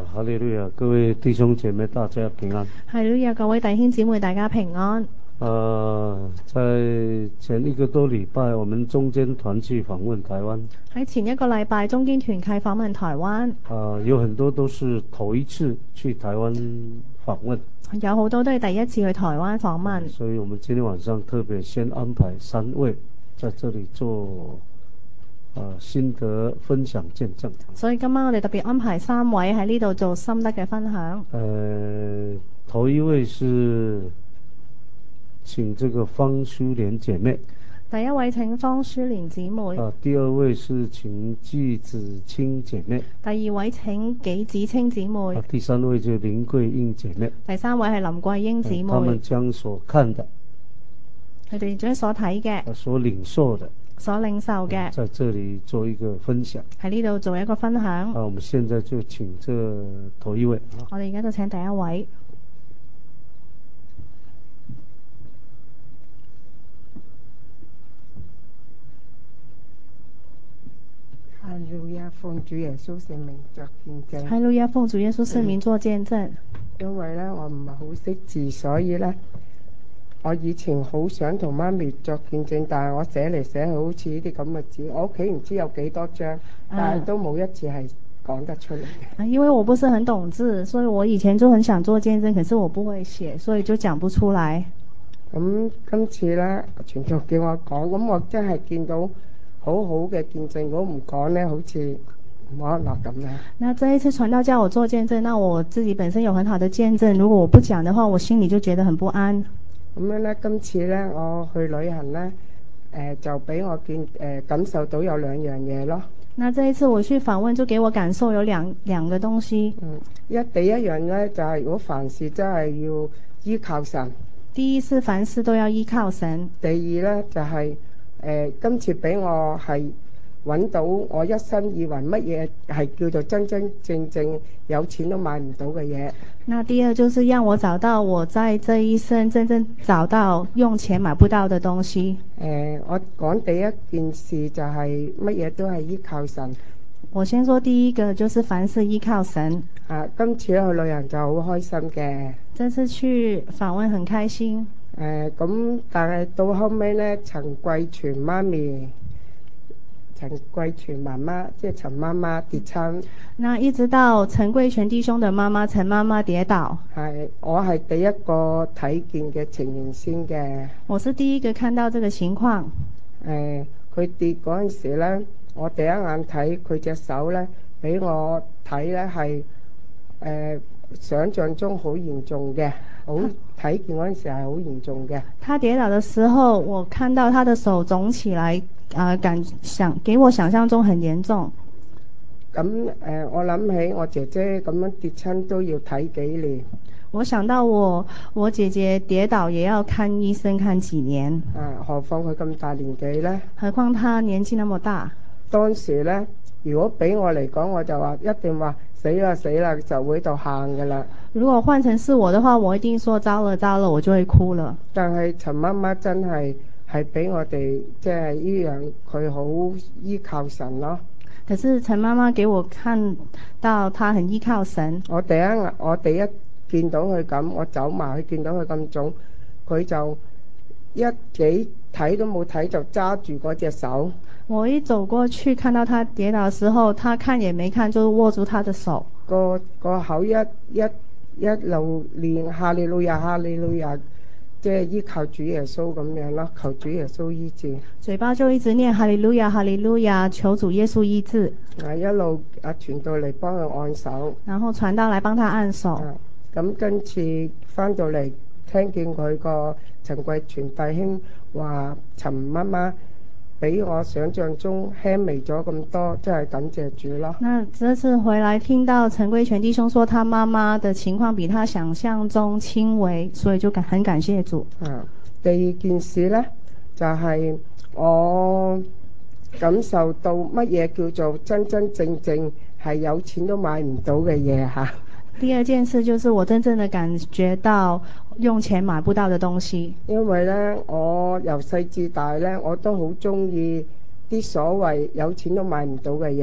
哈利路亞，各位弟兄姐妹，大家平安。 哈利路亞，各位弟兄姊妹，大家平安。 在前一個多禮拜，我們中間團去訪問台灣。 喺前一個禮拜，中堅團契訪問台灣。 有很多都是頭一次去台灣訪問。 有好多都係第一次去台灣訪問。 所以我們今天晚上特別先安排3位在這裡做心得分享見證。 所以今晚我哋特別安排3位喺呢度做心得嘅分享。 頭一位是請這個方淑蓮姐妹。 第一位請方淑蓮姊妹。 第二位是請紀子清姐妹。 第二位請紀子清姊妹。 第三位就林桂英姐妹。 第三位係林桂英姊妹。 他們將所看的， 佢哋將所睇嘅， 所領受的， 所領受嘅， 在這裡做一個分享。 喺呢度做一個分享。 我們現在就請這頭一位。 我哋而家就請第一位。 哈利路亞，奉主耶穌聖名作見證。 哈利路亞，奉主耶穌聖名作見證。 因為咧，我唔係好識字，所以咧，我以前好想同媽咪作見證，但係我寫嚟寫去好似呢啲咁嘅字，我屋企唔知有幾多張，但係都冇一次係講得出嚟嘅。 因為我不是很懂字，所以我以前就很想做見證，可是我不會寫，所以就講不出來。 咁今次咧，傳道叫我講，咁我真係見到好好嘅見證，如果唔講咧，好似冇得落咁樣。 那這一次傳道叫我做見證，那我自己本身有很好的見證，如果我不講的話，我心裡就覺得很不安。 咁樣咧，今次咧我去旅行咧，就俾我感受到有2樣嘢咯。 那這一次我去訪問，就給我感受有兩個東西。 第一樣咧就係如果凡事真係要依靠神。 第一是凡事都要依靠神。 第二咧就係今次俾我係揾到我一生以為乜嘢係叫做真真正正有錢都買唔到嘅嘢。 那第二就是讓我找到我在這一生真正找到用錢買不到的東西。 我講第一件事就係乜嘢都係依靠神。 我先說第一個就是凡事依靠神。 今次去旅行就好開心嘅。 這次去訪問很開心。 咁但係到後尾咧，陳桂全媽媽即係陳媽媽跌親。 那一直到陳桂全弟兄的媽媽陳媽媽跌倒。 我係第一個睇見嘅情形先嘅。 我是第一個看到這個情況。 佢跌嗰陣時咧，我第一眼睇佢隻手咧，俾我睇咧係想象中好嚴重嘅，睇見嗰陣時係好嚴重嘅。 他跌倒的時候，我看到他的手腫起來，給我想象中很嚴重。 咁我諗起我姐姐咁樣跌親都要睇幾年。 我想到我姐姐跌倒也要看醫生看幾年。 何況佢咁大年紀咧？ 何況他年紀那麼大。 當時咧，如果俾我嚟講，我就話一定話死啦死啦，就會度喊噶啦。 如果換成是我的話，我一定說糟了糟了，我就會哭了。但係陳媽媽真係俾我哋即係呢樣，佢好依靠神咯。 可是陳媽媽給我看到她很依靠神。我第一見到佢咁，我走埋去見到佢咁腫，佢就一幾睇都冇睇就揸住嗰隻手。 我一走過去看到他跌倒的時候，他看也沒看就握住他的手。 個口一路念哈利路亞哈利路亞，即係依靠主耶穌咁樣咯，求主耶穌醫治。 嘴巴就一直念哈利路亞哈利路亞，求主耶穌醫治。 一路傳道嚟幫佢按手。 然後傳道嚟幫他按手。 咁今次翻到嚟聽見佢個陳桂全弟兄話陳媽媽比我想象中輕微咗咁多，真係感謝主咯。 那這次回來聽到陳桂全弟兄說他媽媽的情況比他想象中輕微，所以就很感謝主。 第二件事呢，就係我感受到乜嘢叫做真真正正係有錢都買唔到嘅嘢吓。 第二件事就是我真正的感覺到用錢買不到的東西。 因為呢，我由細至大呢，我都好中意啲所謂有錢都買唔到嘅嘢。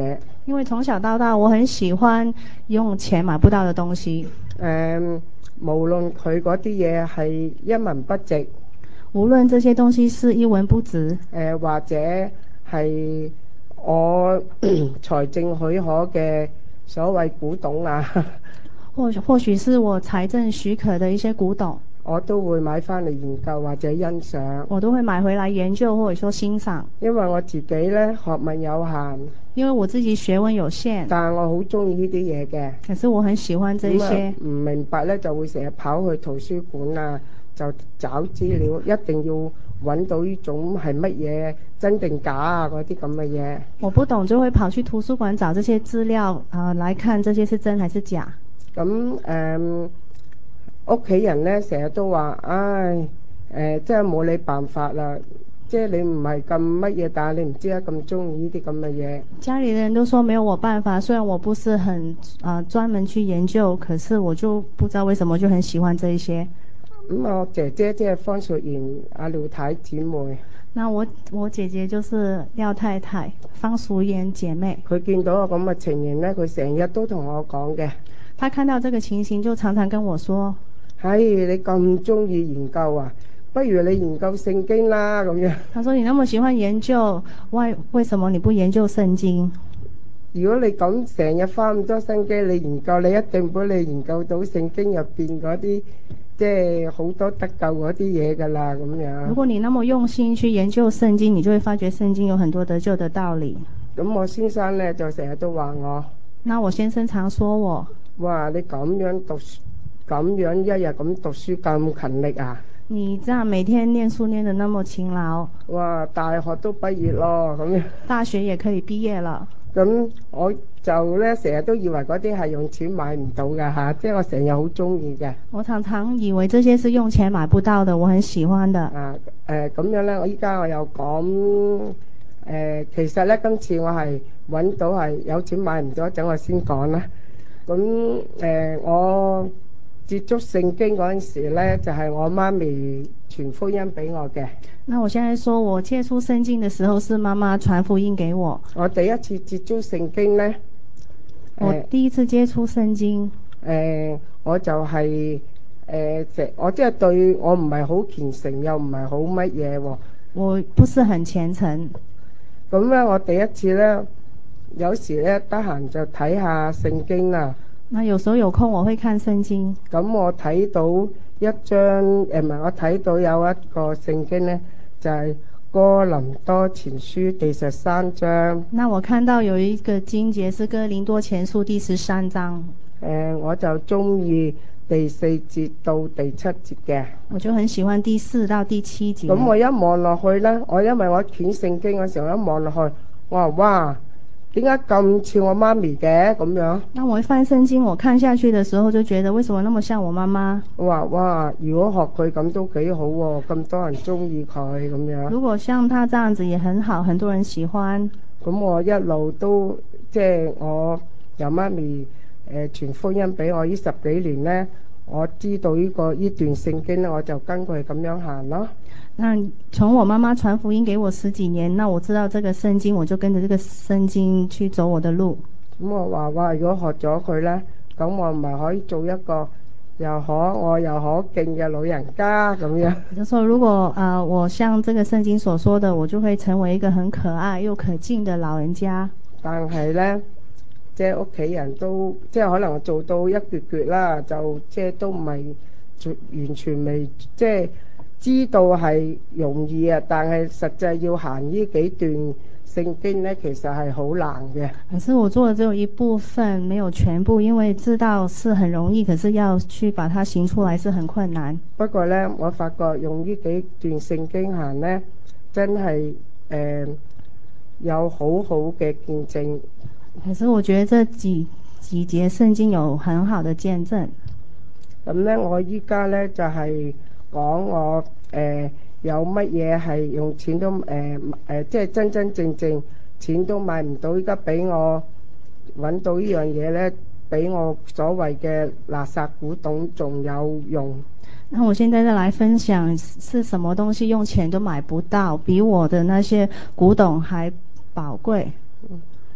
因為從小到大我很喜歡用錢買不到的東西。 無論佢嗰啲嘢係一文不值， 無論這些東西是一文不值， 或者係我財政許可嘅所謂古董啊， 或許是我財政許可的一些古董， 我都會買翻嚟研究或者欣賞。 我都會買回來研究或者說欣賞。 因為我自己咧學問有限， 因為我自己學問有限， 但係我好中意呢啲嘢嘅。 可是我很喜歡這一些。 唔明白咧，就會成日跑去圖書館啊，就找資料，一定要揾到呢種係乜嘢真定假啊嗰啲咁嘅嘢。 我不懂就會跑去圖書館找這些資料來看這些是真還是假。 咁屋企人咧成日都話，唉，真係冇你辦法啦，即係你唔係咁乜嘢，但係你唔知得咁中意呢啲咁嘅嘢。 家裡的人都說沒有我辦法，雖然我不是很專門去研究，可是我就不知道為什麼就很喜歡這一些。 我姐姐即係方淑賢阿廖太姊妹。 那我姐姐就是廖太太方淑賢姐妹。佢見到我咁嘅情形咧，佢成日都同我講嘅。 她看到這個情形就常常跟我說， 你咁中意研究啊，不如你研究聖經啦咁樣。 她說你那麼喜歡研究，為什麼你不研究聖經？ 如果你咁成日花咁多心機你研究，你一定俾你研究到聖經入邊嗰啲即係好多得救嗰啲嘢㗎啦咁樣。 如果你那麼用心去研究聖經，你就會發覺聖經有很多得救的道理。 咁我先生咧就成日都話我。 那我先生常說我。哇， 你咁樣讀書，咁樣一日咁讀書咁勤力啊？ 你這樣每天念書念得那麼勤勞。 哇，大學都畢業咯咁樣。 大學也可以畢業了。咁我就咧成日都以為嗰啲係用錢買唔到㗎嚇，即係我成日好中意嘅。我常常以為這些是用錢買不到的，我很喜歡的。咁樣咧，我依家我又講其實咧今次我係揾到係有錢買唔到，等我先講啦。咁我接觸聖經嗰陣時咧，就係我媽咪傳福音俾我嘅。那我現在說我接觸聖經的時候是媽媽傳福音給我。我第一次接觸聖經咧， 我第一次接觸聖經， 我就係我即係對我唔係好虔誠，又唔係好乜嘢喎。 我不是很虔誠。 咁咧，我第一次咧，有時咧得閒就睇下聖經啊。 那有時候有空我會看聖經。 咁我睇到一張唔係，我睇到有一個聖經咧，就係哥林多前書第13章。 那我看到有一個經節是哥林多前書第13章。 我就中意第4節到第7節嘅。 我就很喜歡第4到第7節。 咁我一望落去咧，因為我卷聖經嘅時候一望落去，我話哇，點解咁似我媽咪嘅咁樣？當我一翻聖經，我看下去的時候就覺得，為什麼那麼像我媽媽？ 我話哇，如果學佢咁都幾好喎，咁多人中意佢咁樣。 如果像他這樣子也很好，很多人喜歡。 咁我一路都即係我由媽咪傳福音俾我呢10幾年咧，我知道呢段聖經咧，我就跟佢咁樣行咯。 那從我媽媽傳福音給我10幾年，那我知道這個聖經，我就跟着這個聖經去走我的路。 咁我話哇，如果學咗佢咧，咁我唔係可以做一個又可愛又可敬嘅老人家咁樣。 就說如果我像這個聖經所說的，我就會成為一個很可愛又可敬的老人家。 但係咧，即係屋企人都即係可能做到一橛橛啦，就即係都唔係完全未即係。知道係容易啊，但係實際要行呢幾段聖經呢，其實係好難嘅。 可是我做的只有一部分，沒有全部，因為知道是很容易，可是要去把它行出來是很困難。 不過呢，我發覺用呢幾段聖經行呢，真係有好好嘅見證。 可是我覺得這幾節聖經有很好的見證。 咁呢，我依家呢就係講我有乜嘢係用錢都即係真真正正錢都買唔到，依家俾我揾到呢樣嘢呢，比我所謂嘅垃圾古董仲有用。 那我現在再來分享是什麼東西用錢都買不到，比我的那些古董還寶貴。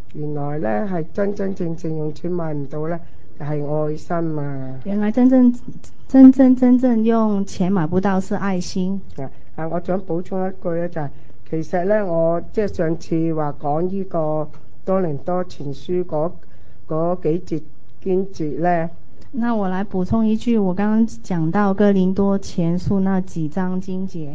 原來咧係真真正正用錢買唔到咧，係愛心啊！ 原來真正用錢買不到是愛心。 我想補充一句咧，就係其實咧，我即係上次話講呢個多倫多前書嗰幾節經節咧。 那我來補充一句，我剛剛講到哥林多前書那幾章經節。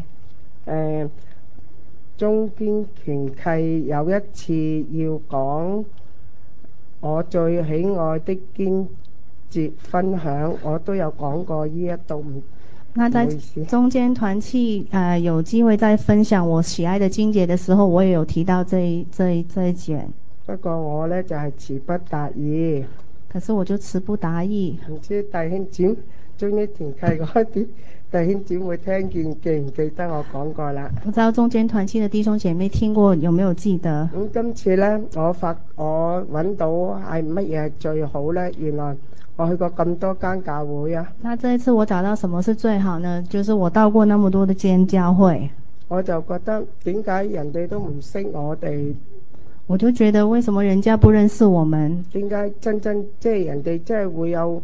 中堅團契有一次要講我最喜愛的經節分享，我都有講過呢一度。 那在中間團契有機會在分享我喜愛的經節的時候，我也有提到這一卷。 不過我呢就係詞不達意。 可是我就詞不達意。 唔知弟兄姊妹中堅團契嗰啲弟兄姊妹聽見記唔記得我講過啦？ 不知道中堅團契的弟兄姐妹聽過有沒有記得？ 今次呢，我揾到係乜嘢係最好呢？原來我去過咁多間教會啊。 那這一次我找到什麼是最好呢？就是我到過那麼多的間教會。 我就覺得點解人哋都唔識我哋？ 我就覺得為什麼人家不認識我們？ 點解即係人哋真係會有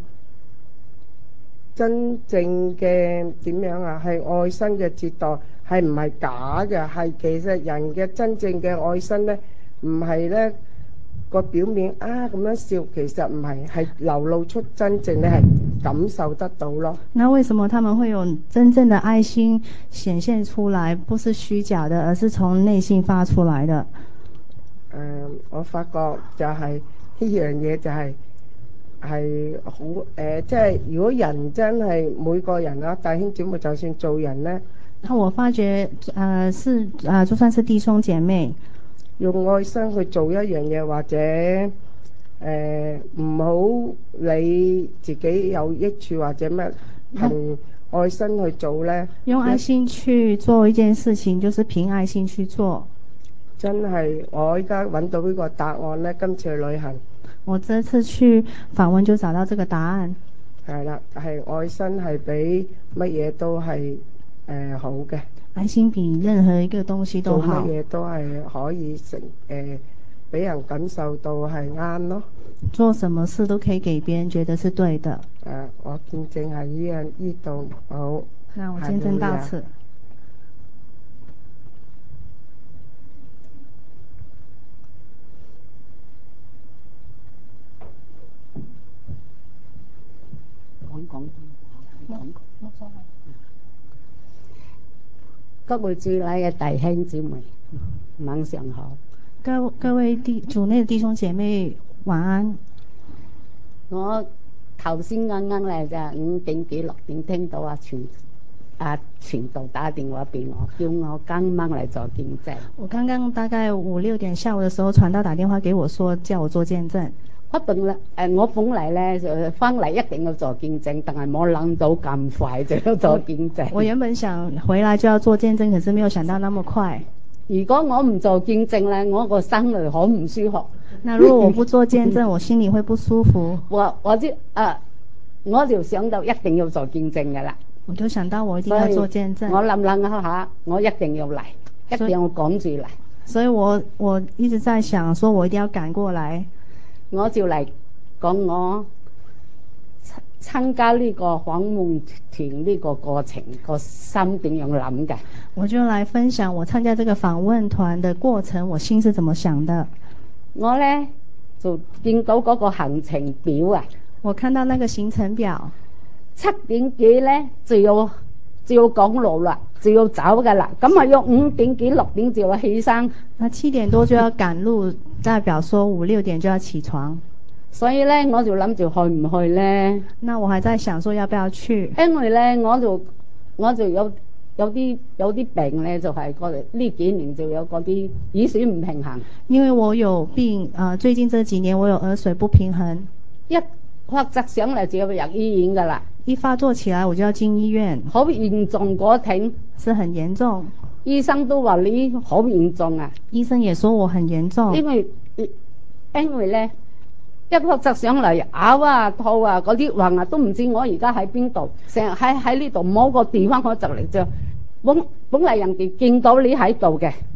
真正嘅點樣啊？係愛心嘅接待，係唔係假嘅？係其實人嘅真正嘅愛心呢，唔係呢個表面啊咁樣笑，其實唔係，係流露出真正你係感受得到咯。 那為什麼他們會有真正的愛心顯現出來？不是虛假的，而是從內心發出來的。 我發覺就係呢樣嘢就係好即係如果人真係每個人啊，弟兄姊妹就算做人呢， 那我發覺就算是弟兄姐妹， 用愛心去做一樣嘢，或者唔好理自己有益處或者乜，憑愛心去做呢， 用愛心去做一件事情，就是憑愛心去做。 真係我依家揾到呢個答案呢，今次去旅行， 我這次去訪問就找到這個答案。 係啦，係愛心係比乜嘢都係好嘅。 愛心比任何一個東西都好。 做乜嘢都係可以俾人感受到係啱咯。 做什麼事都可以給別人覺得是對的。 我見證係呢度好。 那我見證到此。 各位主內嘅弟兄姊妹，晚上好。 各位主內嘅弟兄姐妹，晚安。 我頭先啱啱咧就5點幾6點聽到傳道打電話俾我，叫我今晚嚟做見證。 我剛剛大概5、6點下午嘅時候，傳道打電話給我說，叫我做見證。我本嚟咧就翻嚟一定要做見證，但係冇諗到咁快就要做見證。 我原本想回來就要做見證，可是沒有想到那麼快。 如果我唔做見證咧，我個心裏好唔舒服。 那如果我不做見證，我心裏會不舒服。 我就想到一定要做見證㗎啦。 我就想到我一定要做見證。 我諗下，我一定要嚟，一定要趕住嚟。 所以我一直在想，說我一定要趕過來。 我就嚟講我參加呢個訪問團呢個過程個心點樣諗嘅。 我就來分享我參加這個訪問團的過程，我心是怎麼想的。 我呢就見到嗰個行程表啊， 我看到那個行程表 ，7點幾呢就要趕路啦，就要走㗎啦。咁啊要5點幾6點就要起身。 那7點多就要趕路，代表說5、6點就要起床。 所以呢，我就諗住去唔去呢？ 那我還在想說要不要去。 因為呢，我就有啲病呢，就係呢幾年就有嗰啲耳水唔平衡。 因為我有病，最近這幾年我有耳水不平衡。 一發作上嚟就要入醫院㗎啦。 一發作起來我就要進醫院。 好嚴重嗰挺。 是很嚴重。 醫生都話你好嚴重啊。 醫生也說我很嚴重。 因為呢，一發作上嚟咬啊吐啊嗰啲橫啊都唔知我而家喺邊度，成日喺呢度冇個地方可就嚟啫。本嚟人哋見到你喺度嘅。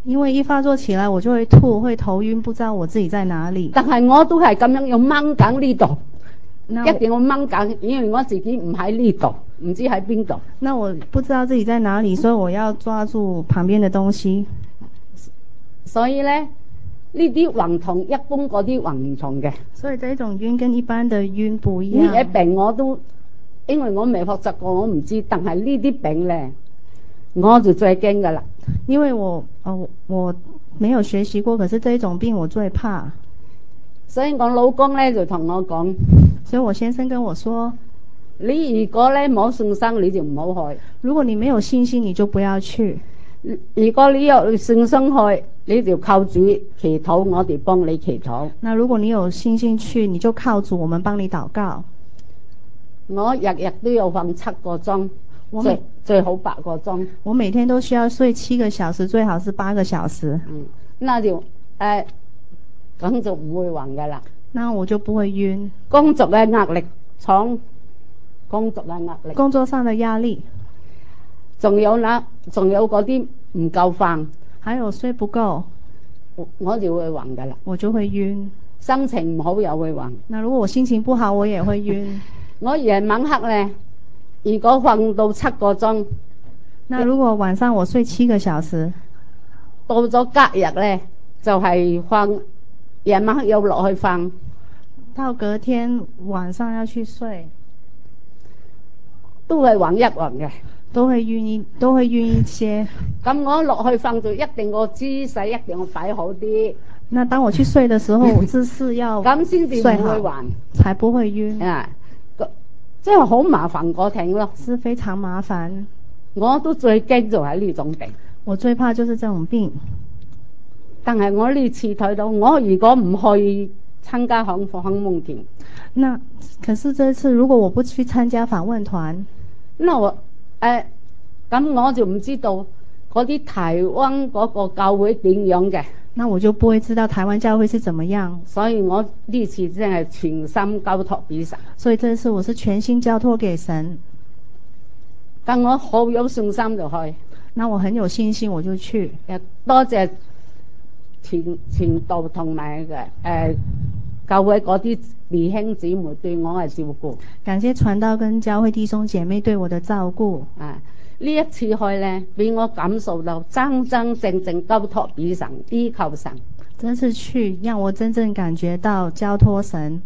因為一發作起來我就會吐，會頭暈，不知道我自己在哪裡。 但係我都係咁樣要掹緊呢度， 那一定要掹緊，因為我自己唔喺呢度，唔知喺邊度。 那我不知道自己在哪裡，所以我要抓住旁邊的東西。 所以咧，呢啲暈同一般嗰啲暈唔同嘅。 所以這種暈跟一般的暈不一樣。 呢啲病我都，因為我未學習過，我唔知。但係呢啲病咧，我就最驚噶啦。 因為我沒有學習過，可是這種病我最怕。 所以我老公咧就同我講， 所以我先生跟我說， 你如果咧冇信心，你就唔好去。 如果你沒有信心，你就不要去。 如果你有信心去，你就靠主祈禱，我哋幫你祈禱。 那如果你有信心去，你就靠主，我們幫你禱告。 我日日都要瞓7個鐘，最好8個鐘。 我每天都需要睡7個小時，最好是8個小時。 那就咁就唔會暈噶啦。 那我就不會暈。 工作嘅壓力重，工作嘅壓力。 工作上的壓力。 仲有嗰啲唔夠瞓， 還有睡不夠， 我就會暈噶啦。 我就會暈。 心情唔好又會暈。 那如果我心情不好，我也會暈。 我夜晚黑咧，如果瞓到7個鐘， 那如果晚上我睡7個小時， 到咗隔日咧就係瞓，夜晚黑又落去瞓， 到隔天晚上要去睡， 都係暈一暈嘅。 都會暈一些。 咁我落去瞓就一定個姿勢一定要擺好啲。 那當我去睡的時候，姿勢要咁先至唔會暈， 才不會暈。 啊，即係好麻煩個挺咯， 是非常麻煩。 我都最驚就係呢種病， 我最怕就是這種病。 但係我呢次睇到，我如果唔去參加訪問團， 那可是這次如果我不去參加訪問團， 那我咁我就唔知道嗰啲台灣嗰個教會點樣嘅， 那我就不會知道台灣教會是怎麼樣。 所以我呢次真係全心交託俾神。 所以這次我是全心交託給神。 但我好有信心就去。 那我很有信心我就去。 多謝傳道同埋教會嗰啲弟兄姊妹對我嘅照顧。 感謝傳道跟教會弟兄姐妹對我的照顧。 呢一次去咧，俾我感受到真真正正交託俾神，依靠神。 這次去讓我真正感覺到交託神。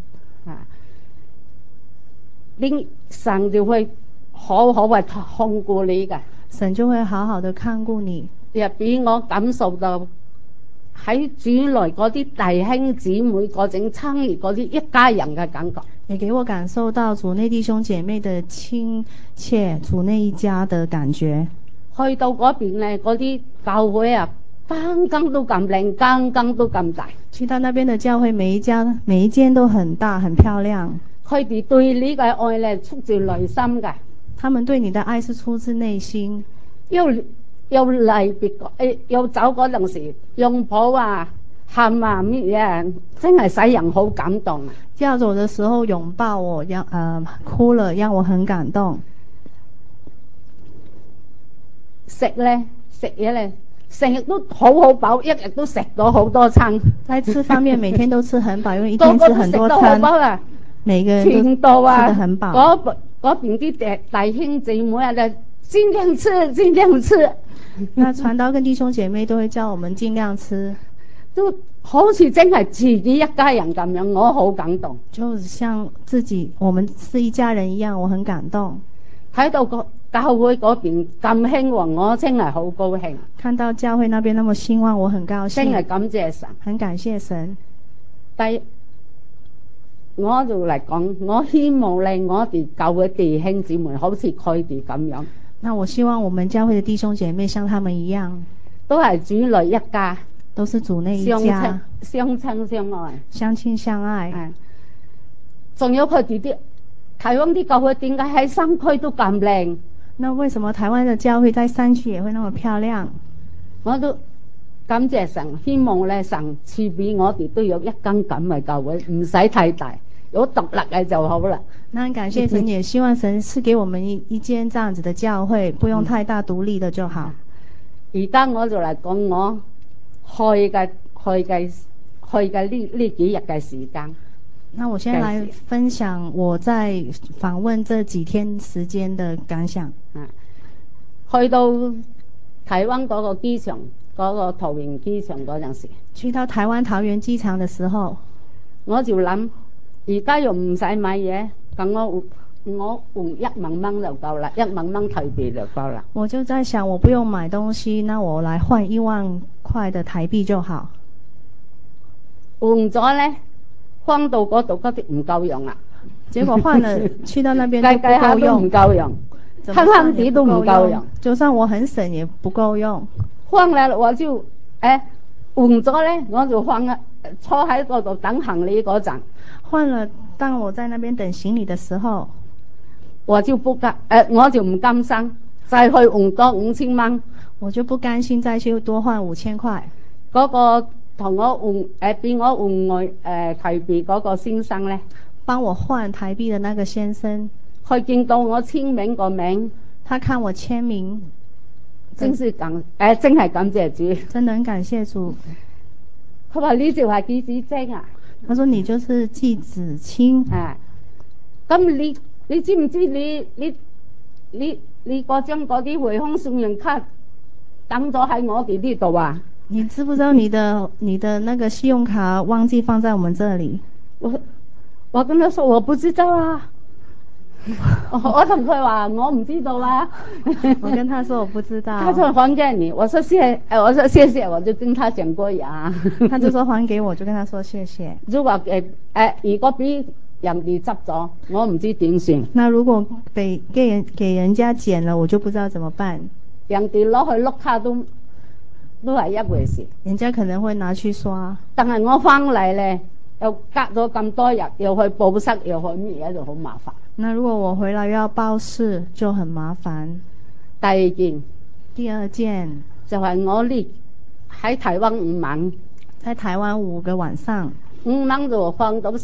神就會好好嘅看顧你㗎。 神就會好好的看顧你。 又俾我感受到喺主內嗰啲弟兄姊妹嗰種親熱嗰啲一家人嘅感覺。 也給我感受到主內弟兄姐妹的親切，主內一家的感覺。 去到嗰邊咧，嗰啲教會啊，間間都咁靚，間間都咁大。 去到那邊的教會，每一間都很大，很漂亮。 佢哋對你嘅愛咧，出自內心㗎。 他們對你的愛是出自內心。 又離別又走嗰陣時，擁抱啊、喊啊乜嘢，真係使人好感動。 要走的時候擁抱我，哭了，讓我很感動。食嘢咧，成日都好飽，一日都食咗好多餐。 在吃方面，每天都吃很飽，因為一天吃很多餐。 個個都食得好飽啊！ 每個人都吃得很飽。 嗰邊啲弟兄姊妹啊，盡量吃，盡量吃。 那傳道跟弟兄姐妹都會叫我們盡量吃， 都好似真係自己一家人咁樣，我好感動。 就像我們是一家人一樣，我很感動。 睇到個教會嗰邊咁興旺，我真係好高興。 看到教會那邊那麼興旺，我很高興。 真係感謝神， 很感謝神。 我就嚟講，我希望咧，我哋教會弟兄姊妹好似佢哋咁樣。 那我希望我們教會的弟兄姐妹像他們一樣， 都係主內一家， 都是主內一家， 相親相愛， 相親相愛。 仲有佢哋啲台灣啲教會點解喺山區都咁靚？ 那為什麼台灣的教會在山區也會那麼漂亮？ 我都感謝神，希望咧神賜俾我哋都有一間咁嘅教會，唔使太大，有獨立嘅就好啦。 那很感謝神，也希望神賜給我們一間這樣子的教會，不用太大，獨立的就好。 而家我就嚟講，我呢幾日嘅時間。 那我先來分享我在訪問這幾天時間的感想。 去到台灣嗰個機場，嗰個桃園機場嗰陣時， 去到台灣桃園機場的時候， 我就諗，而家又唔使買嘢，咁我換1萬蚊就夠啦，1萬蚊台幣就夠啦。 我就在想，我不用買東西，那我來換1萬塊的台幣就好。 換咗咧，翻到嗰度嗰啲唔夠用啊！ 結果換了，去到那邊計計下都唔夠用，慳慳啲都唔夠用。 就算我很省也不夠用。 翻嚟我就換咗咧，我就坐喺嗰度等行李嗰陣。 換了，當我在那邊等行李的時候， 我就唔甘心，再去換多5000蚊。 我就不甘心再去多換5000塊。 嗰個同我換俾我換台幣嗰個先生咧， 幫我換台幣的那個先生， 佢見到我簽名個名， 他看我簽名， 真係感謝主， 真的很感謝主。 佢話呢就係寄子精啊， 他說你就是寄子清。 咁你知唔知你嗰張嗰啲匯豐信用卡等咗喺我哋呢度啊？ 你知不知道你的那個信用卡忘記放在我們這裡？ 我跟他說我不知道啊。我同佢話我唔知道啊。 我跟他說我不知道。 他說還給你，我說謝謝，我就跟他講過呀。 他就說還給我，就跟他說謝謝。 如果如果俾人哋執咗，我唔知點算。 那如果給人家撿了，我就不知道怎麼辦。 人哋攞去碌卡都係一回事， 人家可能會拿去刷。但係我翻嚟咧，又隔咗咁多日，又去報失，又去乜嘢，就好麻煩。 那如果我回來又要報失，就很麻煩。 第二件就係我呢喺台灣5晚， 在台灣5個晚上 ，5晚就放到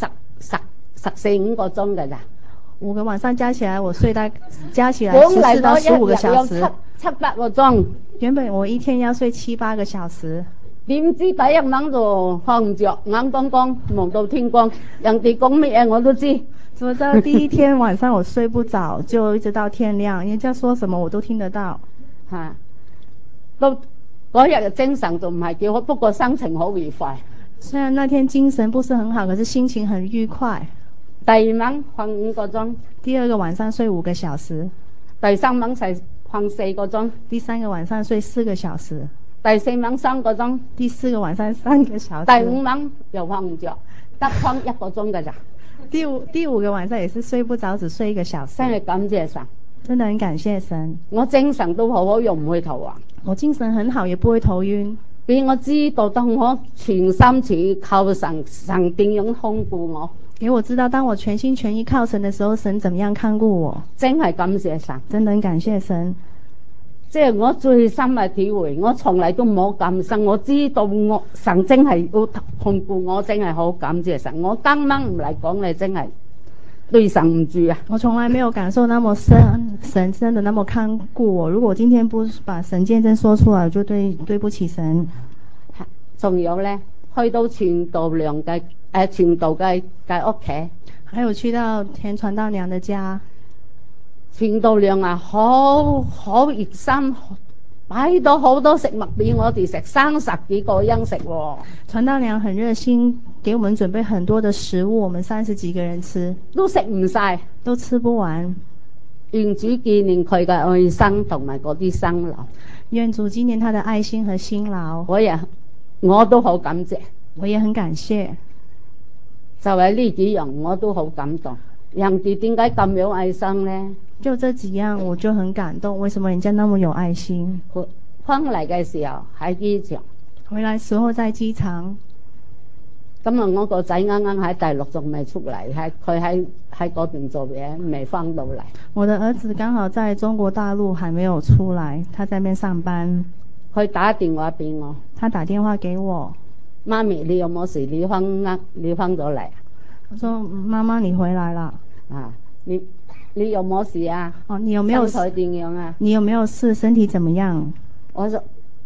14-15個鐘㗎咋。 5個晚上加起來我睡加起來14到15個小時。 7-8個鐘。 原本我一天要睡7-8個小時， 點知第一晚就瞓唔着，眼光光望到天光，人哋講乜嘢我都知。 怎麼知道第一天晚上我睡不着，就一直到天亮，人家說什麼我都聽得到。 到嗰日嘅精神就唔係幾好，不過心情好愉快。 雖然那天精神不是很好，可是心情很愉快。 第二晚瞓5個鐘， 第二個晚上睡5個小時。 第三晚瞓4個鐘， 第三個晚上睡4個小時。 第四晚3個鐘， 第四個晚上3個小時。 第五晚又瞓唔着，得瞓1個鐘㗎咋。 第五個晚上也是睡不着，只睡1個小時。 真係感謝神， 真的很感謝神。 我精神都好好，又唔會頭暈。 我精神很好，也不會頭暈。 俾我知道，當我全心全意靠神，神點樣看顧我。 給我知道，當我全心全意靠神的時候，神怎麼樣看顧我。 真係感謝神， 真的很感謝神。 即係我最深嘅體會，我從來都冇咁深。我知道神真係要看顧我，真係好感謝神。我今晚唔嚟講你真係對神唔住啊！ 我從來沒有感受那麼深，神真的那麼看顧我。如果我今天不把神見證說出來，我就對不起神。 仲有咧，去到傳道娘嘅傳道嘅屋企， 還有去到田傳道娘的家。 傳道娘啊，好熱心，擺咗好多食物俾我哋食，30幾個人食喎。 傳道娘很熱心，給我們準備很多的食物，我們30幾個人吃， 都食唔晒， 都吃不完。 願主紀念佢嘅愛心同埋嗰啲辛勞。 願主紀念他的愛心和辛勞。 我都好感謝， 我也很感謝。 就係呢幾樣我都好感動。人哋點解咁有愛心呢？ 就這幾樣我就很感動，為什麼人家那麼有愛心？ 翻嚟嘅時候喺機場， 回來時候在機場。 咁啊，我個仔啱啱喺大陸仲未出嚟，佢喺嗰邊做嘢，未翻到嚟。 我的兒子剛好在中國大陸還沒有出來，他在那邊上班。 佢打電話俾我， 他打電話給我， 媽咪你有冇事？你翻咗嚟？ 我說媽媽你回來了。 你有冇事啊？ 你有沒有身體點樣啊？ 你有沒有事？身體怎麼樣？ 我說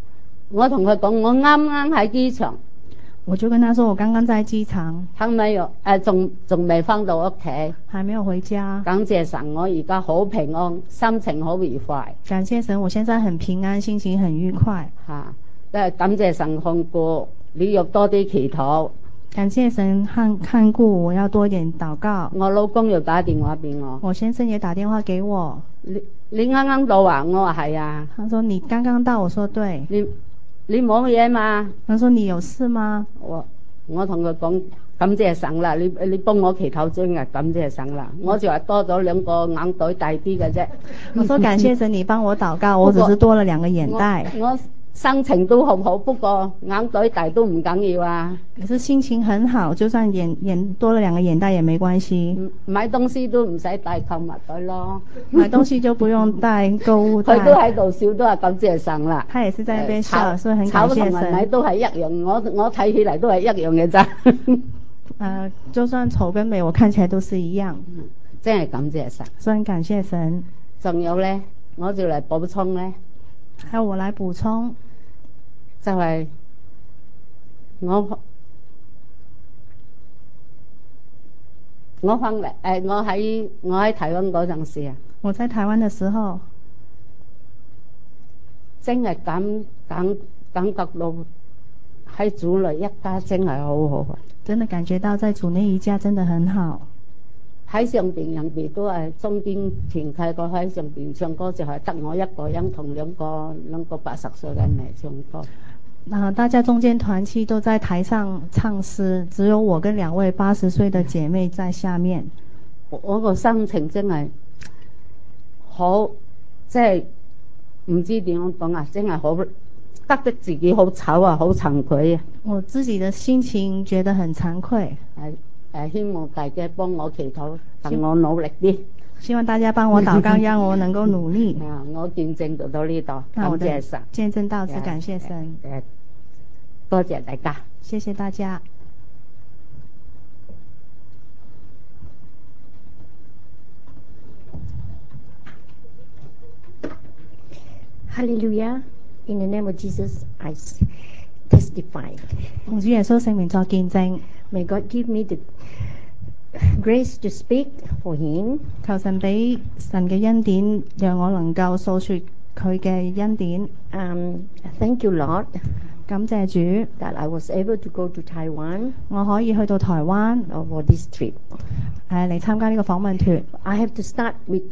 我同佢講，我啱啱喺機場， 我就跟他說我剛剛在機場， 後尾仲未返到屋企， 還沒有回家。 感謝神，我而家好平安，心情好愉快。 感謝神，我現在很平安，心情很愉快。 都係感謝神看顧，你要多啲祈禱。 感謝神看顧，我要多點禱告。 我老公又打電話俾我， 我先生也打電話給我。 你啱啱到啊？我話係啊。 他說你剛剛到，我說對。 你冇嘢嘛？ 他說你有事嗎？ 我同佢講感謝神啦，你幫我祈禱真係感謝神啦，我就係多咗兩個眼袋大啲嘅啫。 我說感謝神，你幫我禱告，我只是多了兩個眼袋。 我心情都好好，不過眼袋大都唔緊要啊。 可是心情很好，就算眼多了兩個眼袋也沒關係。 買東西都唔使帶購物袋咯。 買東西就不用帶購物袋。 佢都喺度笑，都係感謝神啦。 他也是在那邊笑，所以很感謝神。 炒同埋米都係一樣，我睇起嚟都係一樣嘅咋。 就算醜跟美，我看起來都是一樣。 真係感謝神。 所以感謝神。 仲有咧，我就嚟補充咧。 還有我來補充， 就係我翻嚟我喺台灣嗰陣時啊， 我在台灣的時候， 真係感覺到喺主內一家真係好好啊！ 真的感覺到在主內一家真的很好。 喺上邊人哋都係中間團契過喺上邊唱歌，就係得我一個人同兩個80歲嘅妹唱歌。 大家中間團契都在台上唱詩，只有我跟兩位80歲的姐妹在下面。 我個心情真係好，即係唔知點樣講啊！真係好得自己好醜啊，好慚愧啊！ 我自己的心情覺得很慚愧。 希望大家幫我祈禱，等我努力啲。 希望大家幫我禱告，讓我能夠努力。 我見證到呢度，感謝神。 見證到此，感謝神。 多謝大家， 謝謝大家。 Hallelujah! In the name of Jesus, I testify. 奉主耶穌聖名作見證。 May God give me the grace to speak for Him. 求神俾神嘅恩典，讓我能夠訴說佢嘅恩典。 Thank you, Lord. 感謝主 that I was able to go to Taiwan. 我可以去到台灣 for this trip. 嚟參加呢個訪問團。 I have to start with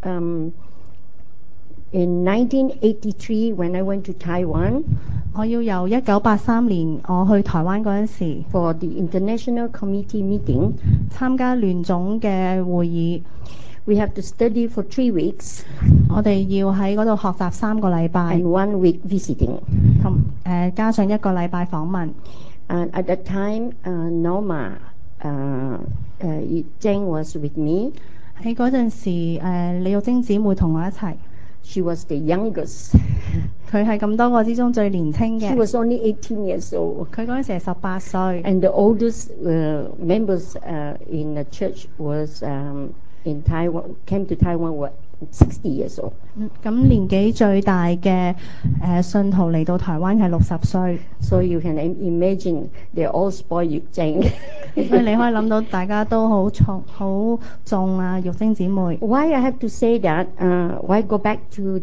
in 1983 when I went to Taiwan. 我要由1983年我去台灣嗰陣時 for the International Committee meeting. 參加聯總嘅會議。 We have to study for 3 weeks. 我哋要喺嗰度學習3個禮拜。 And 1 week visiting. 加上1個禮拜訪問。 And at that time, Norma Zhang was with me. 喺嗰陣時，李玉晶姊妹同我一齊。 She was the youngest. 佢係咁多個之中最年輕嘅。 She was only 18 years old. 佢嗰陣時係18歲。 And the oldest members in the church was in Taiwan, came to Taiwan were 60 years old. 咁年紀最大嘅信徒嚟到台灣係60歲。 So you can imagine they're all spoiled 玉晶。 所以你可以諗到大家都好重啊，玉晶姊妹。 Why I have to say that? Why go back to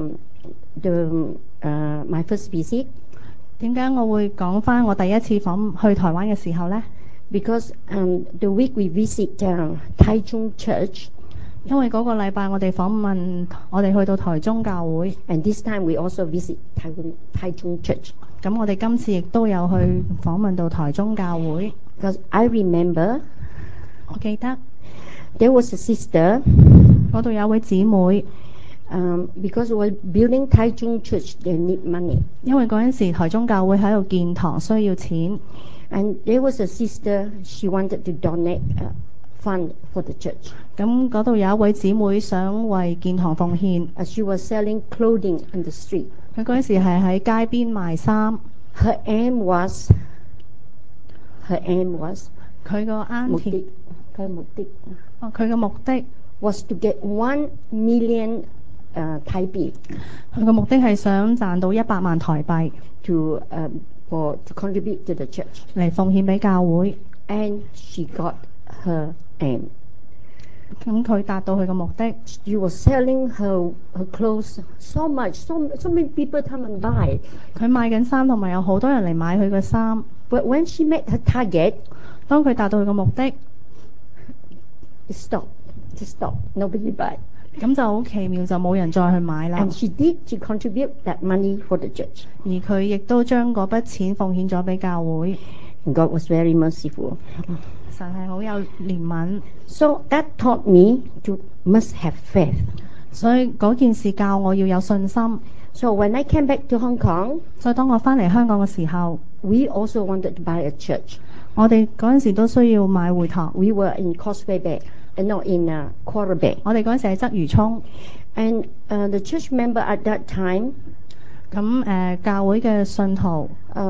my first visit? 點解我會講返我第一次去台灣嘅時候呢？ Because the week we visit Taichung Church. 因為嗰個禮拜我哋訪問，我哋去到台中教會。 And this time we also visit Taichung Church. 咁我哋今次亦都有去訪問到台中教會。 Because I remember, 我記得 there was a sister. 嗰度有位姊妹。 Because we're building Taichung Church, they need money. 因為嗰陣時台中教會喺度建堂，需要錢。And there was a sister, she wanted to donate fund for the church. 咁嗰度有一位姊妹想為建堂奉獻。 She was selling clothing on the street. 佢嗰陣時係喺街邊賣衫。 Her aim was 佢個目的 was to get 1 million Thai baht. 佢個目的係想賺到100萬台幣 to contribute to the church. 嚟奉獻俾教會。 And she got her aim. 咁佢達到佢嘅目的。 She was selling her clothes so much, so many people come and buy. 佢賣緊衫，同埋有好多人嚟買佢嘅衫。 But when she met her target, 當佢達到佢嘅目的， it stopped. Nobody buy. 咁就好奇妙，就冇人再去買啦。 And she contribute that money for the church. 而佢亦都將嗰筆錢奉獻咗俾教會。 God was very merciful. 神係好有憐憫。 So that taught me to must have faith. 所以嗰件事教我要有信心。 So when I came back to Hong Kong, 所以當我返嚟香港嘅時候， we also wanted to buy a church. 我哋嗰陣時都需要買會堂。 We were in Causeway Bay, no, in Quarter Bay. 我哋嗰陣時喺鰂魚涌。 And the church member at that time, 教會嘅信徒，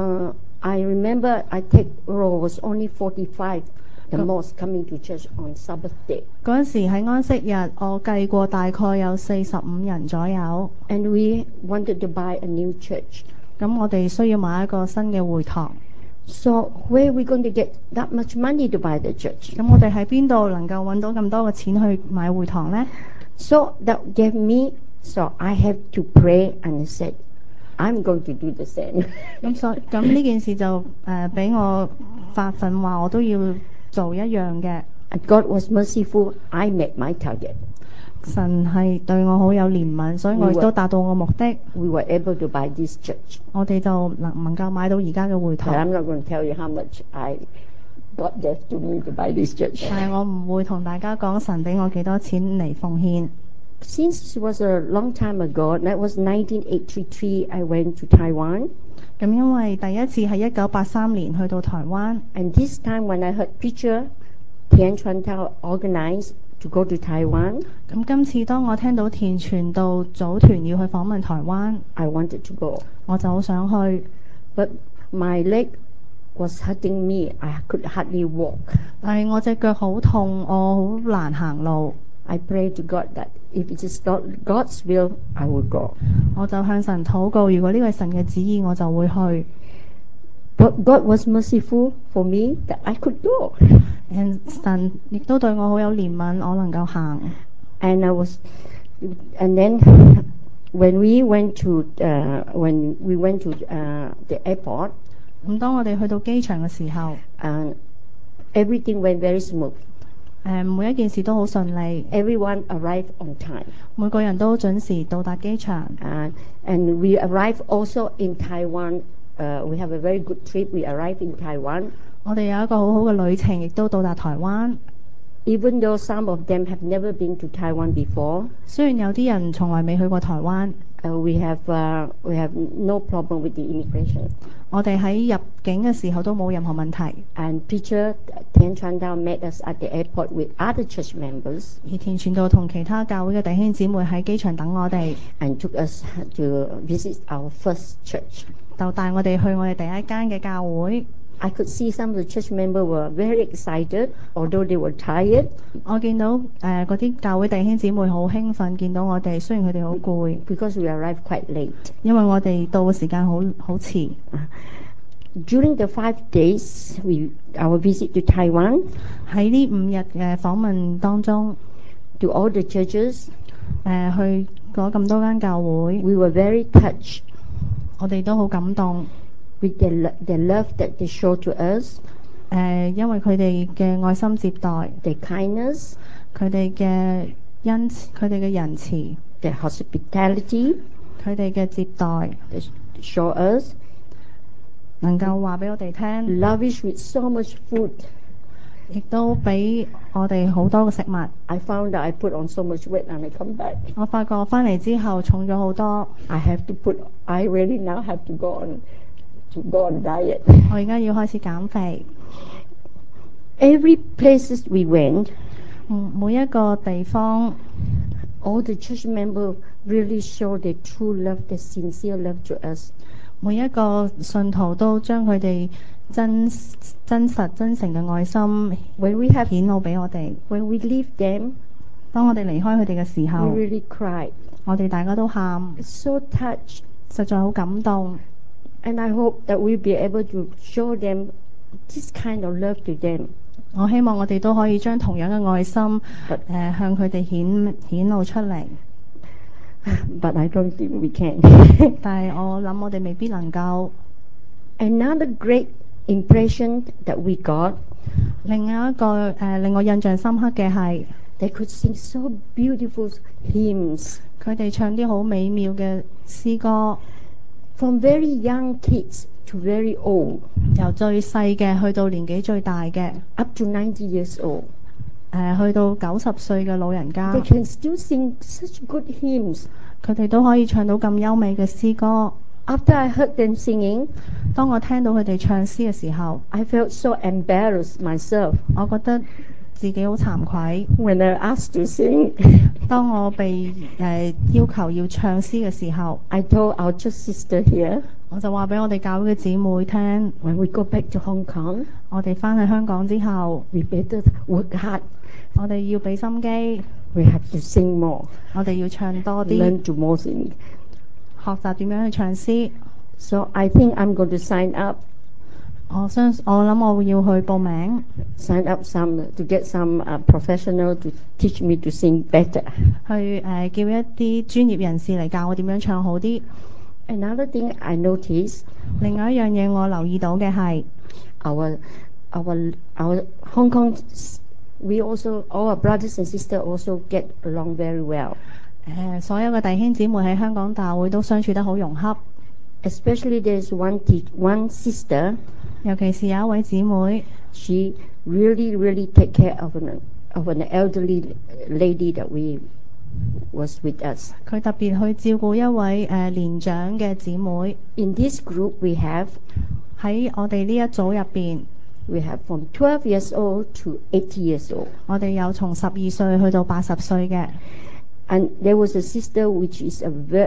I remember I take roll was only 45, the most coming to church on Sabbath day. 嗰陣時喺安息日，我計過大概有45人左右。 And we wanted to buy a new church. 咁我哋需要買一個新嘅會堂。 So where are we going to get that much money to buy the church? 咁我哋喺邊度能夠揾到咁多嘅錢去買會堂呢？ So that gave me, so I have to pray and said, I'm going to do the same. 咁呢件事就俾我發奮話我都要做一樣嘅。 And God was merciful. I met my target. 神係對我好有憐憫，所以我亦都達到我目的。 We were able to buy this church. 我哋就能夠買到而家嘅會堂。 But I'm not going to tell you how much God gave to me to buy this church. 但係我唔會同大家講神俾我幾多錢嚟奉獻。 Since it was a long time ago, that was 1983, I went to Taiwan. 咁因為第一次係1983年去到台灣。 And this time when I heard preacher Tian Chuan Tao organized to go to Taiwan. 咁今次當我聽到田傳道組團要去訪問台灣， I wanted to go. 我就好想去。 But my leg was hurting me. I could hardly walk. 但係我隻腳好痛，我好難行路。 I prayed to God that if it is God's will, I will go. 我就向神禱告，如果呢個係神嘅旨意，我就會去。 But God was merciful for me that I could go. 神亦都對我好有憐憫，我能夠行。 And then when we went to the airport. 咁當我哋去到機場嘅時候， everything went very smooth. 每一件事都好順利。 Everyone arrived on time. 每個人都準時到達機場。 And we arrived also in Taiwan. We have a very good trip. We arrived in Taiwan. 我哋有一個好好嘅旅程，亦都到達台灣。 Even though some of them have never been to Taiwan before. 雖然有啲人從來未去過台灣。 We have no problem with the immigration. 我哋喺入境嘅時候都冇任何問題。 And preacher Tian Chuan Tao met us at the airport with other church members. 而田傳道同其他教會嘅弟兄姊妹喺機場等我哋。 And took us to visit our first church. 就帶我哋去我哋第一間嘅教會。 I could see some of the church members were very excited, although they were tired. 我見到嗰啲教會弟兄姊妹好興奮，見到我哋，雖然佢哋好攰。 Because we arrived quite late. 因為我哋到嘅時間好遲。 During the 5 days, our visit to Taiwan. 喺呢5日嘅訪問當中 ，to all the churches. 去過咁多間教會。 We were very touched. 我哋都好感動。 With the love that they show to us. 因為佢哋嘅愛心接待。 The kindness. 佢哋嘅仁慈。 The hospitality. 佢哋嘅接待。 They show us. 能夠話俾我哋聽。 Lavish with so much food. 亦都俾我哋好多嘅食物。 I found that I put on so much weight and I come back. 我發覺返嚟之後重咗好多。 I really now have to go on diet. 我而家要開始減肥。 Every places we went. 每一個地方。 All the church members really show their true love, their sincere love to us. 每一個信徒都將佢哋真實真誠嘅愛心顯露俾我哋。 When we leave them, 當我哋離開佢哋嘅時候， we really cried. 我哋大家都喊 so touched. 實在好感動。 And I hope that we'll be able to show them this kind of love to them. 我希望我哋都可以將同樣嘅愛心向佢哋顯露出嚟。 But I don't think we can. 但係我諗我哋未必能夠。 Another great impression that we got. 另外一個令我印象深刻嘅係 they could sing so beautiful hymns. 佢哋唱啲好美妙嘅詩歌。 From very young kids to very old. 由最細嘅去到年紀最大嘅。 Up to 90 years old. 去到90歲嘅老人家。 They can still sing such good hymns. 佢哋都可以唱到咁優美嘅詩歌。 After I heard them singing, 當我聽到佢哋唱詩嘅時候 I felt so embarrassed myself. 我覺得自己好慚愧。 When I asked to sing, 當我被要求要唱詩嘅時候 I told our church sister here, 我就話俾我哋教會嘅姊妹聽 when we go back to Hong Kong, 我哋返去香港之後 we better work hard. 我哋要俾心機 We have to sing more. 我哋要唱多啲 Learn to more sing. 學習點樣去唱詩 So I think I'm going to sign up. 我諗我要去報名 Sign up to get some professional to teach me to sing better. 去叫一啲專業人士嚟教我點樣唱好啲。 Another thing I noticed, 另外一樣嘢我留意到嘅係 our Hong Kong, we also, all our brothers and sisters also get along very well. 所有嘅弟兄姊妹喺香港大會都相處得好融洽。 Especially there's one sister, 尤其是有一位姊妹 she really take care of an elderly lady that was with us. 佢特別去照顧一位年長嘅姊妹。 In this group we have, 喺我哋呢一組入邊 we have from 12 years old to 80 years old. 我哋有從12歲去到80歲嘅。 And there was a sister which is a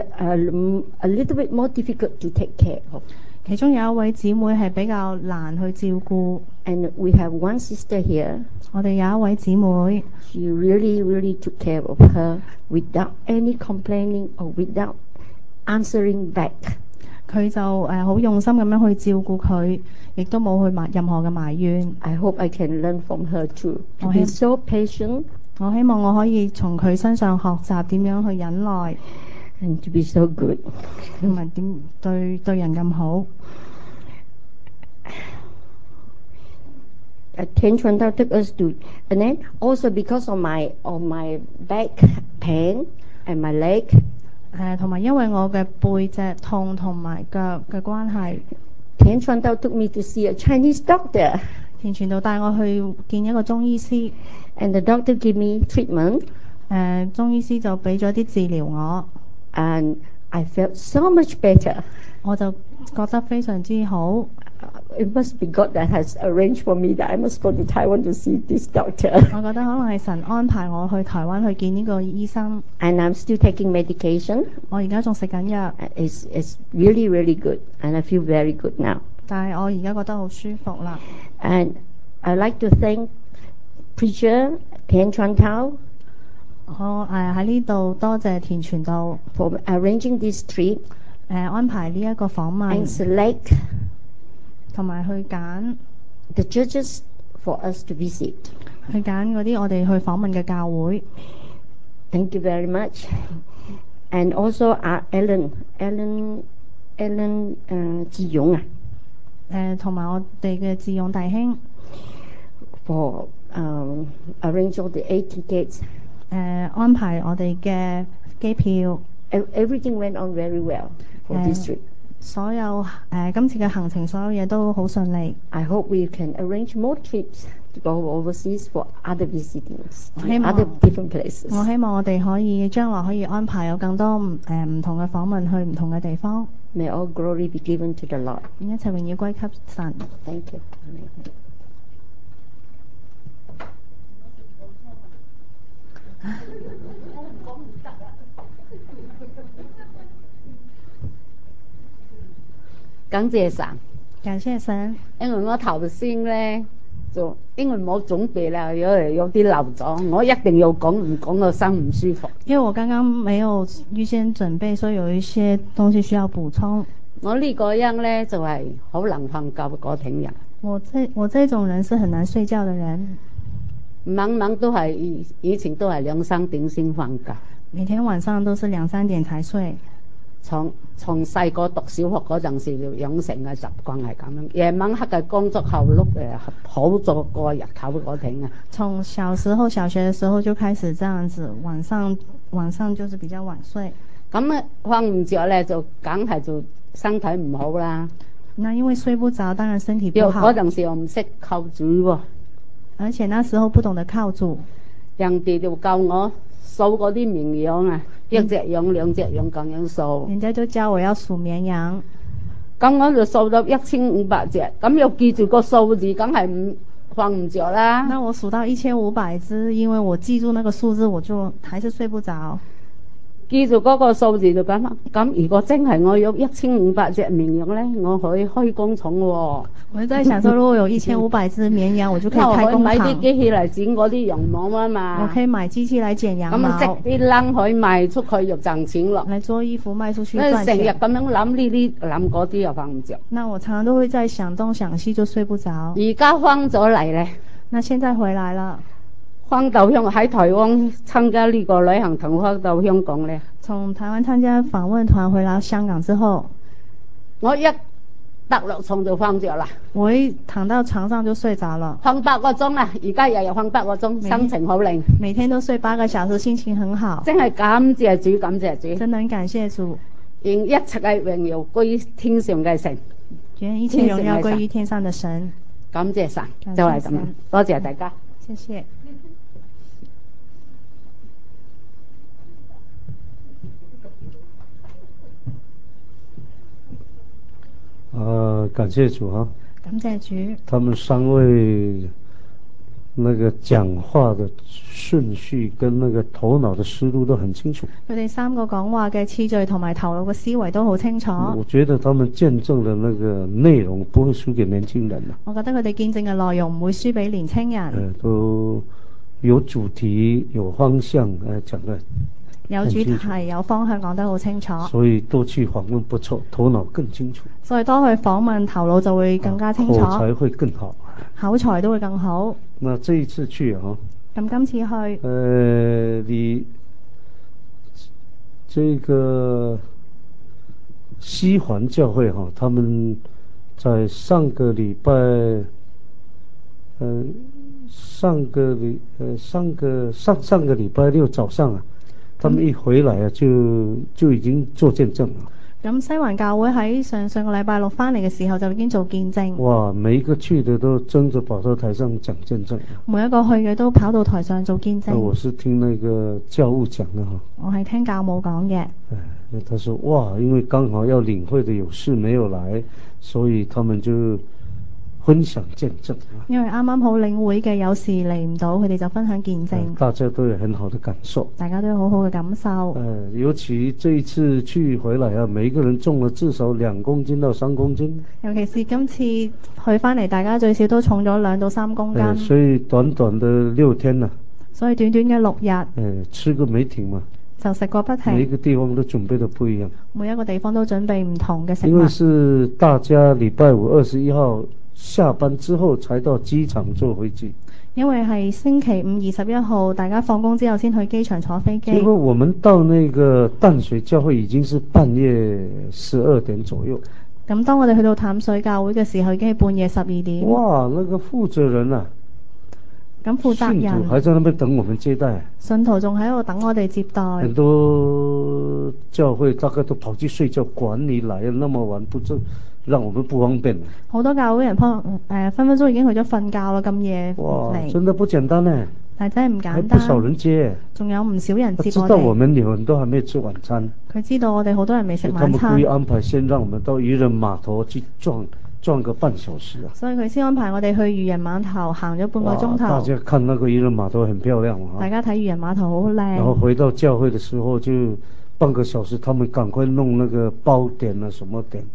little bit more difficult to take care of. 其中有一位姊妹係比較難去照顧。 And we have one sister here. 我哋有一位姊妹 She really took care of her without any complaining or without answering back. 佢就好用心咁樣去照顧佢，亦都冇去任何嘅埋怨。 I hope I can learn from her too. To be so patient. 我希望我可以從佢身上學習點樣去忍耐 and to be so good. 同埋點對人咁好。 Tian Chuan Tao took us to, and then also because of my back pain and my leg. 同埋因為我嘅背脊痛同埋腳嘅關係 Tian Chuan Tao took me to see a Chinese doctor. 田傳道帶我去見一個中醫師 and the doctor gave me treatment. 中醫師就俾咗啲治療我 and I felt so much better. 我就覺得非常之好。 It must be God that has arranged for me that I must go to Taiwan to see this doctor. 我覺得可能係神安排我去台灣去見呢個醫生。 And I'm still taking medication. 我而家仲食緊藥。 It's really good, and I feel very good now. 但係我而家覺得好舒服啦。 And I like to thank preacher Tian Chuan Tao. 我喺呢度多謝田傳道 for arranging this trip. 安排呢一個訪問 and select 同埋去揀 the churches for us to visit. 去揀嗰啲我哋去訪問嘅教會。 Thank you very much. And also Ellen 智勇同埋我哋嘅智勇弟兄 for arrange all the air tickets. 安排我哋嘅機票。 Everything went on very well for this trip. 所有今次嘅行程所有嘢都好順利。 I hope we can arrange more trips to go overseas for other visitings, other different places. 我希望我哋可以將來可以安排有更多唔同嘅訪問去唔同嘅地方。 May all glory be given to the Lord. 一切榮耀歸給神。 Thank you. 感謝神， 感謝神， 因為我頭先咧就因為冇準備啦，有啲漏咗，我一定要講，唔講我心唔舒服。 因為我剛剛沒有預先準備，所以有一些東西需要補充。 我呢個人咧就係好難瞓覺嗰種人。 我這種人是很難睡覺的人， 晚晚都係以前都係2-3點先瞓覺， 每天晚上都是2-3點才睡。 從細個讀小學嗰陣時就養成嘅習慣係咁樣，夜晚黑嘅工作效率好咗過日頭嗰種啊。 從小學的時候就開始這樣子，晚上就是比較晚睡。 咁啊瞓唔着咧就梗係就身體唔好啦。 那因為睡不着，當然身體不好。 嗰陣時我唔識靠煮喎， 而且那時候不懂得靠煮， 人哋就教我數嗰啲綿羊啊。1隻羊2隻羊咁樣數， 人家就教我要數綿羊， 咁我就數到1500隻，咁要記住個數字，梗係瞓唔着啦。 那我數到1500隻，因為我記住那個數字，我就還是睡不着。 記住嗰個數字就咁，如果真係我有1500隻綿羊咧，我可以開工廠喎。 我就在想說，如果有1500隻綿羊，我就可以開工廠。 我可以買啲機器嚟剪嗰啲羊毛啊嘛。 我可以買機器來剪羊毛。 咁織啲冷可以賣出去又賺錢咯。 嚟做衣服賣出去賺錢。 成日咁樣諗呢啲諗嗰啲又瞓唔着。 那我常常都會在想東想西就睡不着。 而家翻咗嚟咧。 那現在回來了。 翻到喺台灣參加呢個旅行團，翻到香港咧。 從台灣參加訪問團回來香港之後， 我一搭落床就瞓着啦。 我一躺到床上就睡着了。 瞓8個鐘啊！而家日日瞓8個鐘，心情好靚。 每天都睡8個小時，心情很好。 真係感謝主，感謝主。 真的很感謝主。 願一切嘅榮耀歸於天上嘅神。 願一切榮耀歸於天上的神。 感謝神，就係咁樣。多謝大家。 謝謝。 感謝主哈。 感謝主。 他們3位那個講話的順序跟那個頭腦的思路都很清楚。 佢哋3個講話嘅次序同埋頭腦嘅思維都好清楚。 我覺得他們見證的那個內容不會輸給年輕人。 我覺得佢哋見證嘅內容唔會輸俾年輕人。 都有主題有方向講得有主題有方向，講得好清楚。 所以多去訪問不錯，頭腦更清楚。 所以多去訪問，頭腦就會更加清楚。 口才會更好。 口才都會更好。 那這一次去啊， 咁今次去， 你這個西環教會哈，他們在上個禮拜6早上啊，他們一回來啊，就已經做見證了。 咁西環教會喺上個禮拜6翻嚟嘅時候就已經做見證。 哇，每一個去的都爭着跑到台上講見證。 每一個去嘅都跑到台上做見證。 我是聽那個教務講的哈。我係聽教務講嘅。他說哇，因為剛好要領會的有事沒有來，所以他們就分享見證。 因為啱啱好領會嘅有事嚟唔到，佢哋就分享見證。 大家都有很好的感受。大家都有好好嘅感受。尤其這一次去回來啊，每一個人重了至少2公斤到3公斤。尤其是今次去翻嚟，大家最少都重咗2到3公斤。所以短短的6天啊。所以短短嘅6日。吃個沒停嘛。就食個不停。每一個地方都準備得不一樣。每一個地方都準備唔同嘅食物。因為是大家禮拜5 21號下班之後才到機場坐飛機。因為係星期5 21號大家放工之後先去機場坐飛機。因為我們到那個淡水教會已經是半夜12點左右。咁當我哋去到淡水教會嘅時候已經係半夜12點。哇，那個負責人啊，咁負責人信徒還在那邊等我們接待。信徒仲喺度等我哋接待。很多教會大概都跑去睡覺，管你來那麼晚不做，讓我們不方便。好多教會人分分鐘已經去咗瞓覺啦，咁夜嚟。哇，真的不簡單呢。但真係唔簡單。還不少人接。仲有唔少人接我哋。知道我們有人都還沒吃晚餐。佢知道我哋好多人未食晚餐。他們故意安排先讓我們到漁人碼頭去轉個半小時啊。所以佢先安排我哋去漁人碼頭行咗半個鐘頭。大家看那個漁人碼頭很漂亮啊。大家睇漁人碼頭好靚。然後回到教會的時候就半個小時，他們趕快弄那個包點啊什麼點。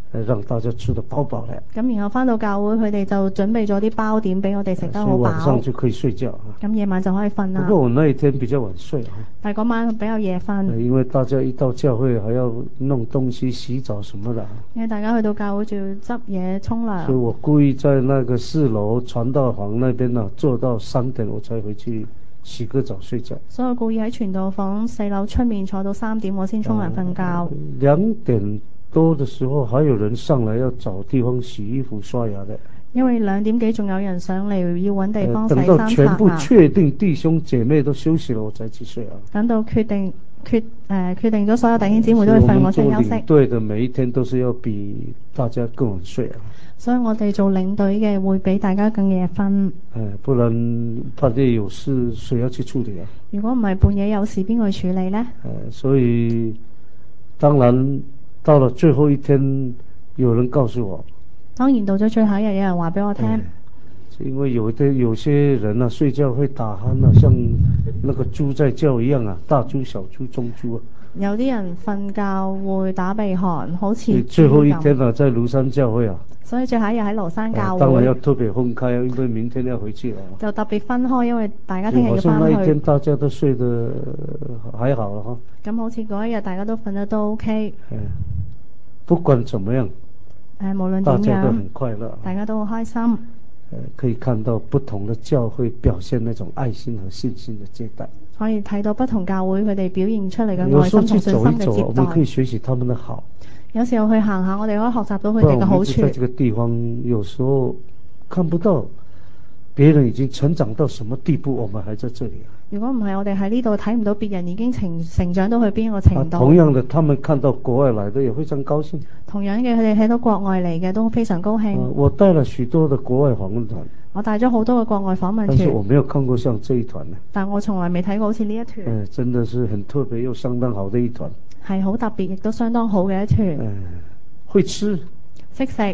讓大家吃得飽飽嘅。 咁然後返到教會，佢哋就準備咗啲包點俾我哋食得好飽。 晚上就可以睡覺。 咁夜晚就可以瞓啦。 不過我那一天比較晚睡。 但係嗰晚比較夜瞓。 因為大家一到教會還要弄東西、洗澡什麼的。 因為大家去到教會就要執嘢、沖涼。 所以我故意在那個4樓傳道房那邊呢，坐到3點我才回去洗個澡睡覺。 所以我故意喺傳道房4樓出面坐到3點，我先沖涼瞓覺。 2點多的時候還有人上來要找地方洗衣服刷牙的。 因為2點幾仲有人上嚟要揾地方洗衫等到全部確定弟兄姐妹都休息了，我才去睡啊。 等到決定咗所有弟兄姊妹都去瞓，我先休息。 對的，每一天都是要比大家更晚睡啊。 所以我哋做領隊嘅會比大家更夜瞓。 不然半夜有事誰要去處理啊？ 如果唔係半夜有事邊個去處理呢？ 所以當然到了最後一天，有人告訴我。 當然到咗最後一日，有人話俾我聽。 因為有些人啊睡覺會打鼾啊，像那個豬在叫一樣啊，大豬、小豬、中豬啊。有啲人瞓覺會打鼻鼾，好似最後一天啊，在廬山教會啊。所以最後一日喺廬山教會。當然要特別分開，因為明天要回去啊。就特別分開，因為大家聽日要返去。好似那一天大家都睡得還好啦，嗬。咁好似嗰一日大家都瞓得都 OK。不管怎麼樣。無論點樣，大家都很快樂，大家都好開心。可以看到不同的教會表現那種愛心和信心的接待。可以睇到不同教會佢哋表現出嚟嘅愛心同信心嘅接待。我們可以學習他們的好。有時候去行下，我哋可以學習到佢哋嘅好處。在這個地方，有時候看不到別人已經成長到什麼地步，我們還在這裡。如果唔係，我哋喺呢度睇唔到別人已經成長到去邊個程度。同樣的，他們看到國外來的也非常高興。同樣嘅，佢哋睇到國外嚟嘅都非常高興。我帶了許多的國外訪問團。我帶咗好多嘅國外訪問團。但是我沒有看過像這一團呢。但我從來未睇過好似呢一團。真的是很特別又相當好的一團。係好特別，亦都相當好嘅一團。會吃。識食。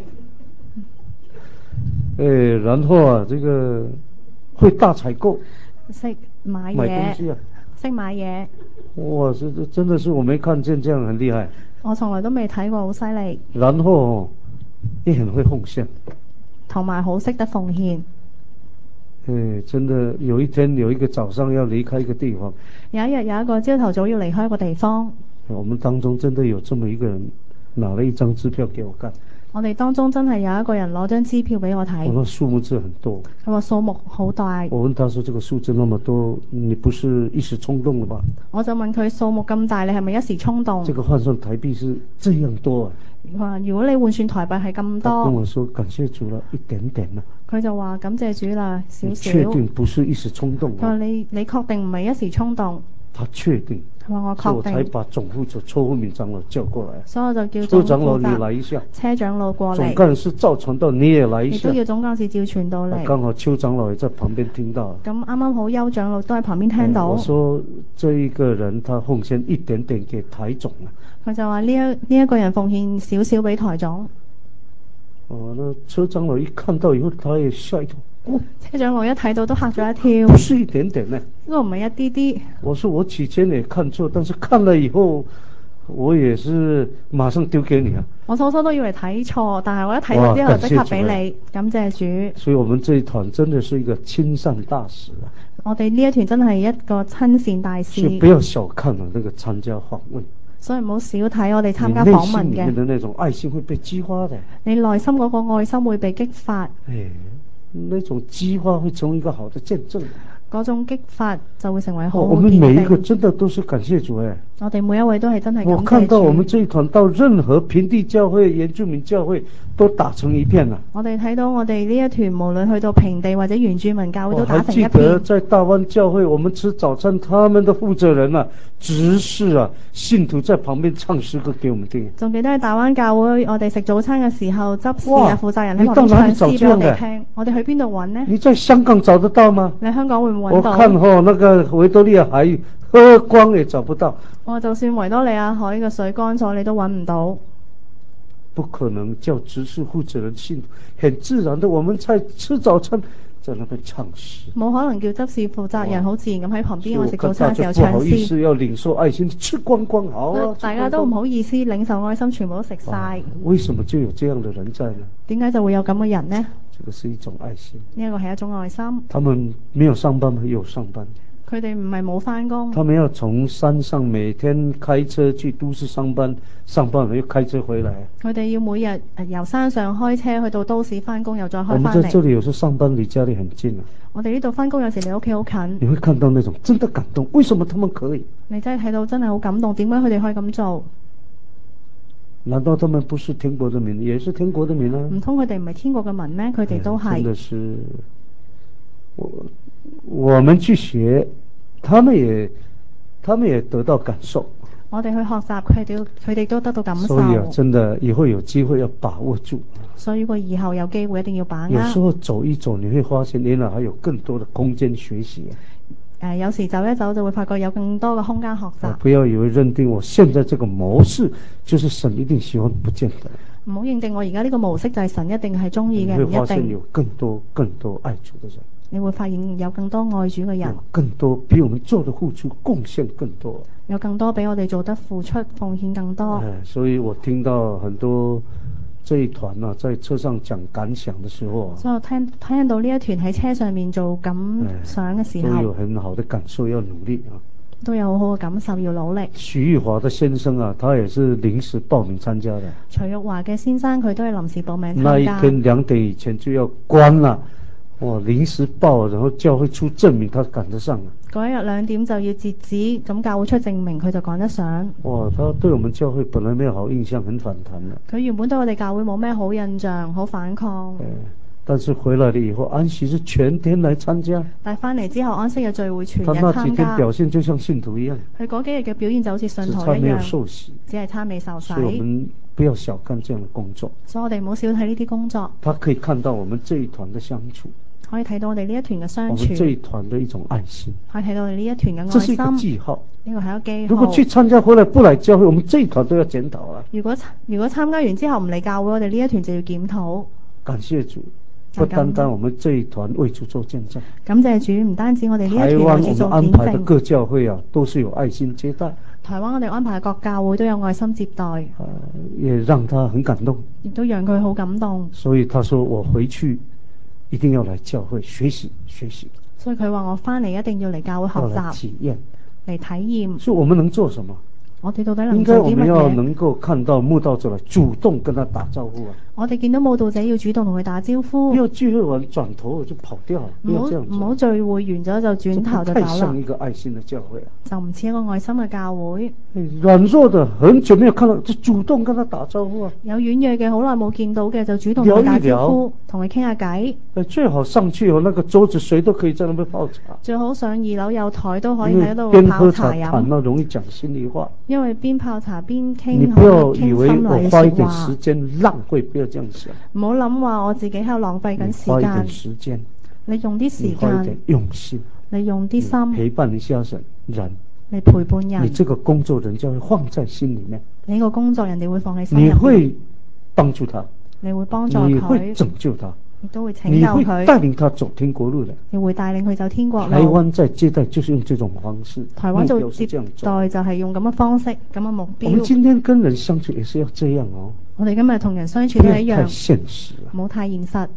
然後啊，這個會大採購。識買嘢，識買嘢。哇，這真的是我沒看見這樣很厲害。我從來都未睇過，好犀利。然後也很會奉獻，同埋好識得奉獻。真的有一天有一個早上要離開一個地方。有一日有一個朝頭早要離開一個地方。我們當中真的有這麼一個人，拿了一張支票給我看。我哋當中真係有一個人攞張支票俾我睇。我話數目字很多。佢話數目好大。我問他說：這個數字那麼多，你不是一時衝動了吧？我就問佢數目咁大，你係咪一時衝動？這個換算台幣是這樣多啊。佢話：如果你換算台幣係咁多。他跟我說感謝主了，一點點啦。佢就話感謝主啦，少少。你確定不是一時衝動？佢話你確定唔係一時衝動？他確定。佢話我確定。所以我才把總負責邱慧敏長老叫過來。所以我就叫車長老你來一下。車長老過嚟。總幹事趙傳道你也來一下。亦都要總幹事趙傳道嚟。剛好邱長老也在旁邊聽到。咁啱啱好邱長老都喺旁邊聽到。我說這一個人他奉獻一點點給台總啊。佢就話呢一個人奉獻少少俾台總。那車長老一看到以後，他也嚇一跳。車長老一睇到都嚇咗一跳。不是一點點呢？呢個唔係一啲啲。我說我之前也看錯，但是看了以後，我也是馬上丟給你啊。我初初都以為睇錯，但係我一睇到之後即刻俾你。感謝主。所以我們這一團真的是一個親善大使啊。我哋呢一團真係一個親善大使。所以不要小看了那個參加訪問。所以唔好少睇我哋參加訪問嘅。你內心裏面的那種愛心會被激發的。你內心嗰個愛心會被激發。那種激發會成為一個好的見證。嗰種激發就會成為好嘅見證。我們每一個真的都是感謝主誒。我哋每一位都係真係感謝主。我看到我們這一團到任何平地教會、原住民教會都打成一片啦。我哋睇到我哋呢一團無論去到平地或者原住民教會都打成一片。我還記得在大灣教會，我們吃早餐，他們的負責人啊、執事啊、信徒在旁邊唱詩歌給我們聽。仲記得喺大灣教會，我哋食早餐嘅時候，執事啊、負責人喺旁邊唱詩俾我哋聽。我哋去邊度揾呢？你在香港找得到嗎？你香港會唔會揾到？我看那個維多利亞海喝光也找不到。我就算維多利亞海嘅水乾咗，你都揾唔到。不可能叫執事負責人信徒，很自然的，我們在吃早餐， 在那邊唱詩， 冇可能叫執事負責人好自然咁喺旁邊我食早餐嘅時候唱詩。 要領受愛心，吃光光好啊！ 大家都唔好意思領受愛心，全部都食晒。 為什麼就有這樣的人在呢？ 點解就會有咁嘅人呢？ 這個是一種愛心。 呢一個係一種愛心。 他們沒有上班，有上班。 佢哋唔係冇返工。 他們要從山上每天開車去都市上班，上班又開車回來。 佢哋要每日由山上開車去到都市返工，又再開返嚟。 我們在這裡有時候上班離家裡很近啊。 我哋呢度返工有時離屋企好近。 你會看到那種真的感動，為什麼他們可以？ 你真係睇到真係好感動，點解佢哋可以咁做？ 難道他們不是天國的民？也是天國的民啊？ 唔通佢哋唔係天國嘅民咩？佢哋都係。真的是， 我們去學。他們也得到感受。 我哋去學習，佢哋都得到感受。 所以啊，真的以後有機會要把握住。 所以如果以後有機會一定要把握。 有時候走一走，你會發現原來還有更多的空間學習。 有時走一走就會發覺有更多嘅空間學習。 不要以為認定我現在這個模式就是神一定喜歡，不見得。 唔好認定我而家呢個模式就係神一定係中意嘅，唔一定。 你會發現有更多愛主的人。 你會發現有更多愛主嘅人， 更多比我們做的付出貢獻更多， 有更多比我哋做得付出奉獻更多。 所以我聽到很多這一團啊，在車上講感想的時候啊， 所以我聽到呢一團喺車上面做感想嘅時候， 都有很好的感受，要努力啊， 都有好好嘅感受，要努力。 徐玉華的先生啊，他也是臨時報名參加的。 徐玉華嘅先生佢都係臨時報名參加。 那一天2點以前就要關啦。臨時報，然後教會出證明，他趕得上啊！ 嗰一日2點就要截止，咁教會出證明，佢就趕得上。 他對我們教會本來沒有好印象，很反彈啦。 佢原本對我哋教會冇咩好印象，好反抗。 但是回來了以後，安息日全天來參加。 但係翻嚟之後，安息日聚會全日參加。 他那幾天表現就像信徒一樣。 佢嗰幾日嘅表現就好似信徒一樣。 只差沒有受洗。 只係差未受洗。 所以我們不要小看這樣的工作。 所以我哋唔好小睇呢啲工作。 他可以看到我們這一團的相處。 可以睇到我哋呢一團嘅相處， 我們這一團的一種愛心， 可以睇到我哋呢一團嘅愛心。 這是一個記號， 呢個係一個記號。 如果去參加回來不來教會，我們這一團都要檢討啦。 如果參加完之後唔嚟教會，我哋呢一團就要檢討。 感謝主，不單單我們這一團為主做見證。 感謝主，唔單止我哋呢一團為主做見證。 台灣我們安排的各教會啊，都是有愛心接待。 台灣我哋安排各教會都有愛心接待， 也讓他很感動， 亦都讓佢好感動。 所以他說我回去一定要來教會學習。 所以佢話我翻嚟一定要嚟教會學習，嚟體驗。 所以我們能做什麼？ 我哋到底能做啲乜嘢？ 應該我們要能夠看到慕道者來主動跟他打招呼啊！ 我哋見到慕道者要主動同佢打招呼。 不要聚會完轉頭就跑掉，不要這樣子。 唔好聚會完咗就轉頭就走啦。 太像一個愛心的教會啊！ 就唔似一個愛心嘅教會。 軟弱的很久沒有看到，就主動跟他打招呼啊！ 有軟弱嘅好耐冇見到嘅就主動同佢打招呼，同佢傾下偈。 最好上去有那個桌子，誰都可以在那邊泡茶。 最好上2樓有台都可以喺度泡茶飲。邊喝茶談到容易講心裡話。因為邊泡茶邊傾， 你不要以為我花一點時間浪費，不要這樣想。 唔好諗話我自己喺度浪費緊時間。 花一點時間， 你用啲時間， 花一點用心， 你用啲心陪伴一下人， 你陪伴人。 你這個工作人就會放在心裡面。 你個工作人哋會放喺心裡面。 你會幫助他， 你會幫助佢， 你會拯救他， 亦都會拯救佢， 你會帶領他走天國路的。 你會帶領佢走天國路。 台灣在接待就是用這種方式， 台灣做接待就係用咁嘅方式，咁嘅目標。 我們今天跟人相處也是要這樣哦。 我哋今日同人相處都一樣， 太現實， 唔好太現實。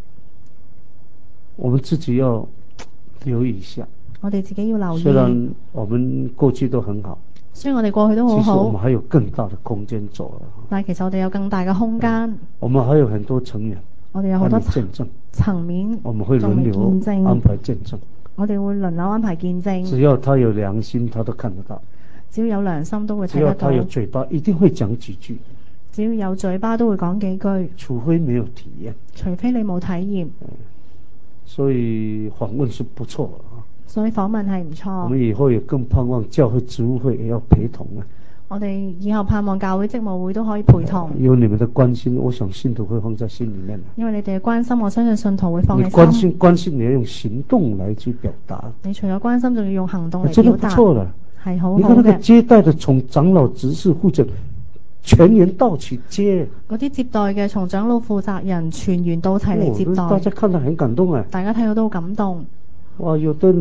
我們自己要留意一下。 我哋自己要留意。 雖然我們過去都很好， 雖然我哋過去都好好， 其實我們還有更大的空間走。 但係其實我哋有更大嘅空間。 我們還有很多成員， 我哋有好多見證層面， 我們會輪流安排見證。 我哋會輪流安排見證。 只要他有良心，他都看得到。 只要有良心都會睇得到。 只要他有嘴巴，一定會講幾句。 只要有嘴巴都會講幾句。 除非沒有體驗。 除非你冇體驗。 所以訪問是不錯啊。 所以訪問係唔錯。 我們以後也更盼望教會職務會也要陪同啊。 我哋以後盼望教會職務會都可以陪同。 有你們的關心，我想信徒會放在心裡面。 因為你哋嘅關心，我相信信徒會放喺心。 關心你要用行動來去表達。 你除咗關心，仲要用行動嚟表達。 真係不錯啦， 係好好嘅。 你看那個接待的，從長老、執事、負責全員到齊接。 嗰啲接待嘅從長老負責人全員到齊嚟接待。 大家看得很感動啊！ 大家睇到都好感動。 哇，有的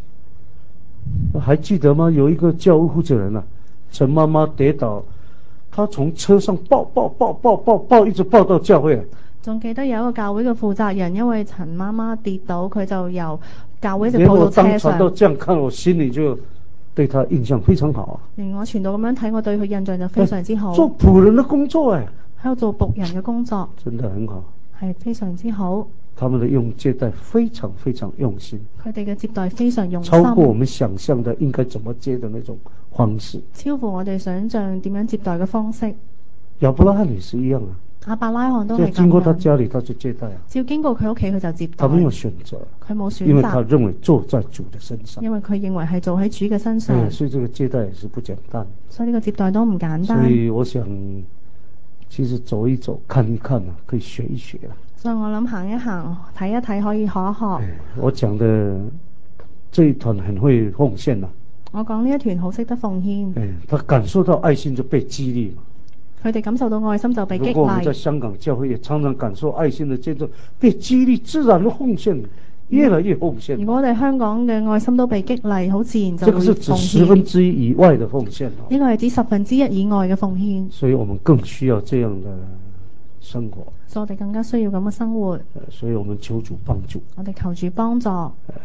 還記得嗎？有一個教會負責人啊，陳媽媽跌倒，她從車上抱，一直抱到教會。 仲記得有一個教會嘅負責人，因為陳媽媽跌倒，佢就由教會就抱到車上。連我當傳道這樣看，我心裏就對他印象非常好啊。 連我傳道咁樣睇，我對佢印象就非常之好。 做僕人的工作喺度做僕人嘅工作， 真的很好， 係非常之好。 他們的接待非常非常用心， 佢哋嘅接待非常用心， 超過我們想象的應該怎麼接的那種方式， 超乎我哋想象點樣接待嘅方式。 亞伯拉罕也是一樣啊， 亞伯拉罕都係咁樣， 經過他家裏他就接待啊， 只要經過佢屋企佢就接待。 他沒有選擇， 佢冇選擇， 因為他認為坐在主的身上， 因為佢認為係做喺主嘅身上， 所以這個接待也是不簡單， 所以呢個接待都唔簡單。 所以我想其實走一走看一看啊，可以學一學啊。 所以我諗行一行睇一睇可以學一學。 我講的這一團很會奉獻啊， 我講呢一團好識得奉獻。 他感受到愛心就被激勵嘛， 佢哋感受到愛心就被激勵。 如果我們在香港教會也常常感受愛心的這種被激勵，自然的奉獻越來越奉獻。 如果我哋香港嘅愛心都被激勵，好自然就會奉獻。 這個是指1/10以外的奉獻。 呢個係指1/10以外嘅奉獻。 所以我們更需要這樣的生活。 所以我哋更加需要咁嘅生活。 所以我們求主幫助。 我哋求主幫助。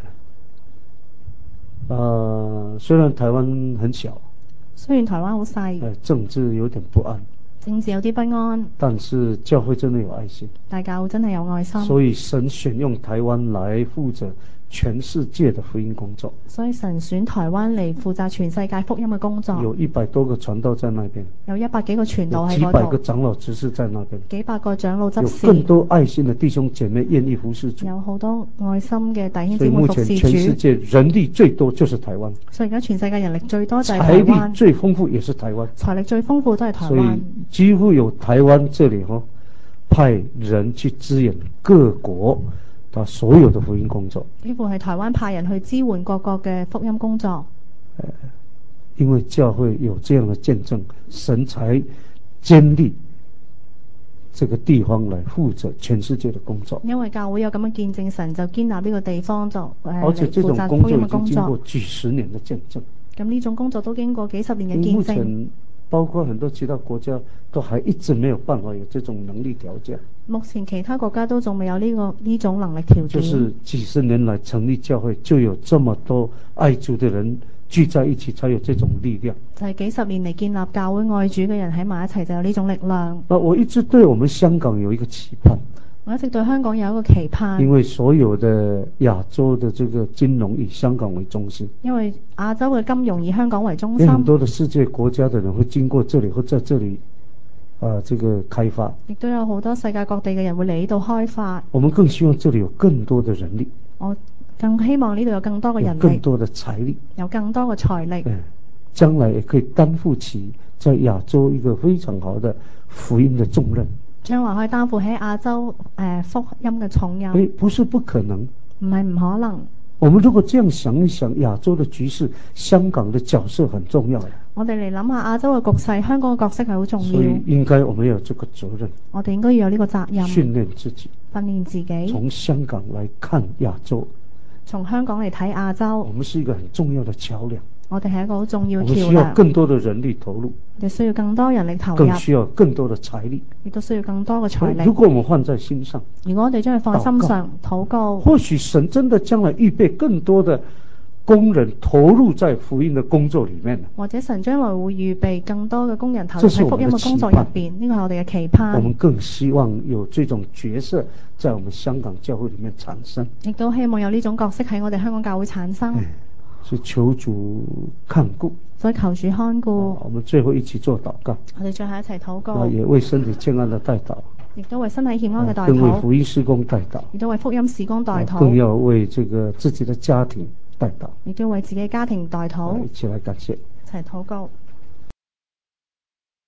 雖然台灣很小， 雖然台灣好細， 政治有點不安， 政治有啲不安， 但是教會真的有愛心， 大教會真係有愛心， 所以神選用台灣來負責全世界的福音工作， 所以神選台灣嚟負責全世界福音嘅工作。 有100多個傳道在那邊， 有100幾個傳道喺嗰度， 幾百個長老執事在那邊， 幾百個長老執事， 有更多愛心的弟兄姐妹願意服侍主， 有好多愛心嘅弟兄姊妹服侍主。 所以目前全世界人力最多就是台灣， 所以而家全世界人力最多就係台灣， 財力最豐富也是台灣， 財力最豐富都係台灣， 所以幾乎有台灣這裡派人去支援各國他所有的福音工作， 幾乎係台灣派人去支援各國嘅福音工作。 因為教會有這樣的見證，神才建立這個地方來負責全世界的工作。 因為教會有咁嘅見證，神就建立呢個地方就而且這種工作已經經過幾十年的見證。 咁呢種工作都經過幾十年嘅見證。 目前包括很多其他國家都還一直沒有辦法有這種能力條件。 目前其他國家都仲未有呢種能力條件。 就是幾十年來成立教會，就有這麼多愛主的人聚在一起，才有這種力量。 就係幾十年嚟建立教會愛主嘅人喺埋一齊，就有呢種力量。 我一直對我們香港有一個期盼。 我一直對香港有一個期盼。 因為所有的亞洲的這個金融以香港為中心。因為亞洲嘅金融以香港為中心。 有很多的世界國家的人會經過這裡，會在這裡這個開發。亦都有好多世界各地嘅人會嚟呢度開發。 我們更希望這裡有更多的人力。 我更希望呢度有更多嘅人力。 更多的財力。 有更多嘅財力。 將來也可以擔負起在亞洲一個非常好的福音的重任。 將來可以擔負喺亞洲福音嘅重任。 不是不可能。 唔係唔可能。 我們如果這樣想一想，亞洲的局勢，香港的角色很重要。 我哋嚟諗下亞洲嘅局勢，香港嘅角色係好重要。 所以應該我們要有這個責任。 我哋應該要有呢個責任。 訓練自己。 訓練自己。 從香港來看亞洲。 從香港嚟睇亞洲。 我們是一個很重要的橋樑。 我哋係一個好重要嘅橋樑。 我們需要更多的人力投入。 我哋需要更多人力投入。 更需要更多的財力。 亦都需要更多嘅財力。 如果我們放在心上， 如果我哋將佢放喺心上，禱告， 或許神真的將來預備更多的工人投入在福音的工作裡面。或者神將來會預備更多嘅工人投入喺福音嘅工作入邊。呢個係我哋嘅期盼。 我們更希望有這種角色在我們香港教會裡面產生。 亦都希望有呢種角色喺我哋香港教會產生。 是求主看顧， 所以求主看顧。 我們最後一起做禱告。 我哋最後一齊禱告。 也為身體健康的代禱。 亦都為身體健康嘅代禱。 更為福音事工代禱。 亦都為福音事工代禱。 更要為這個自己的家庭代禱。 亦都為自己家庭代禱。 一起來感謝。 一齊禱告。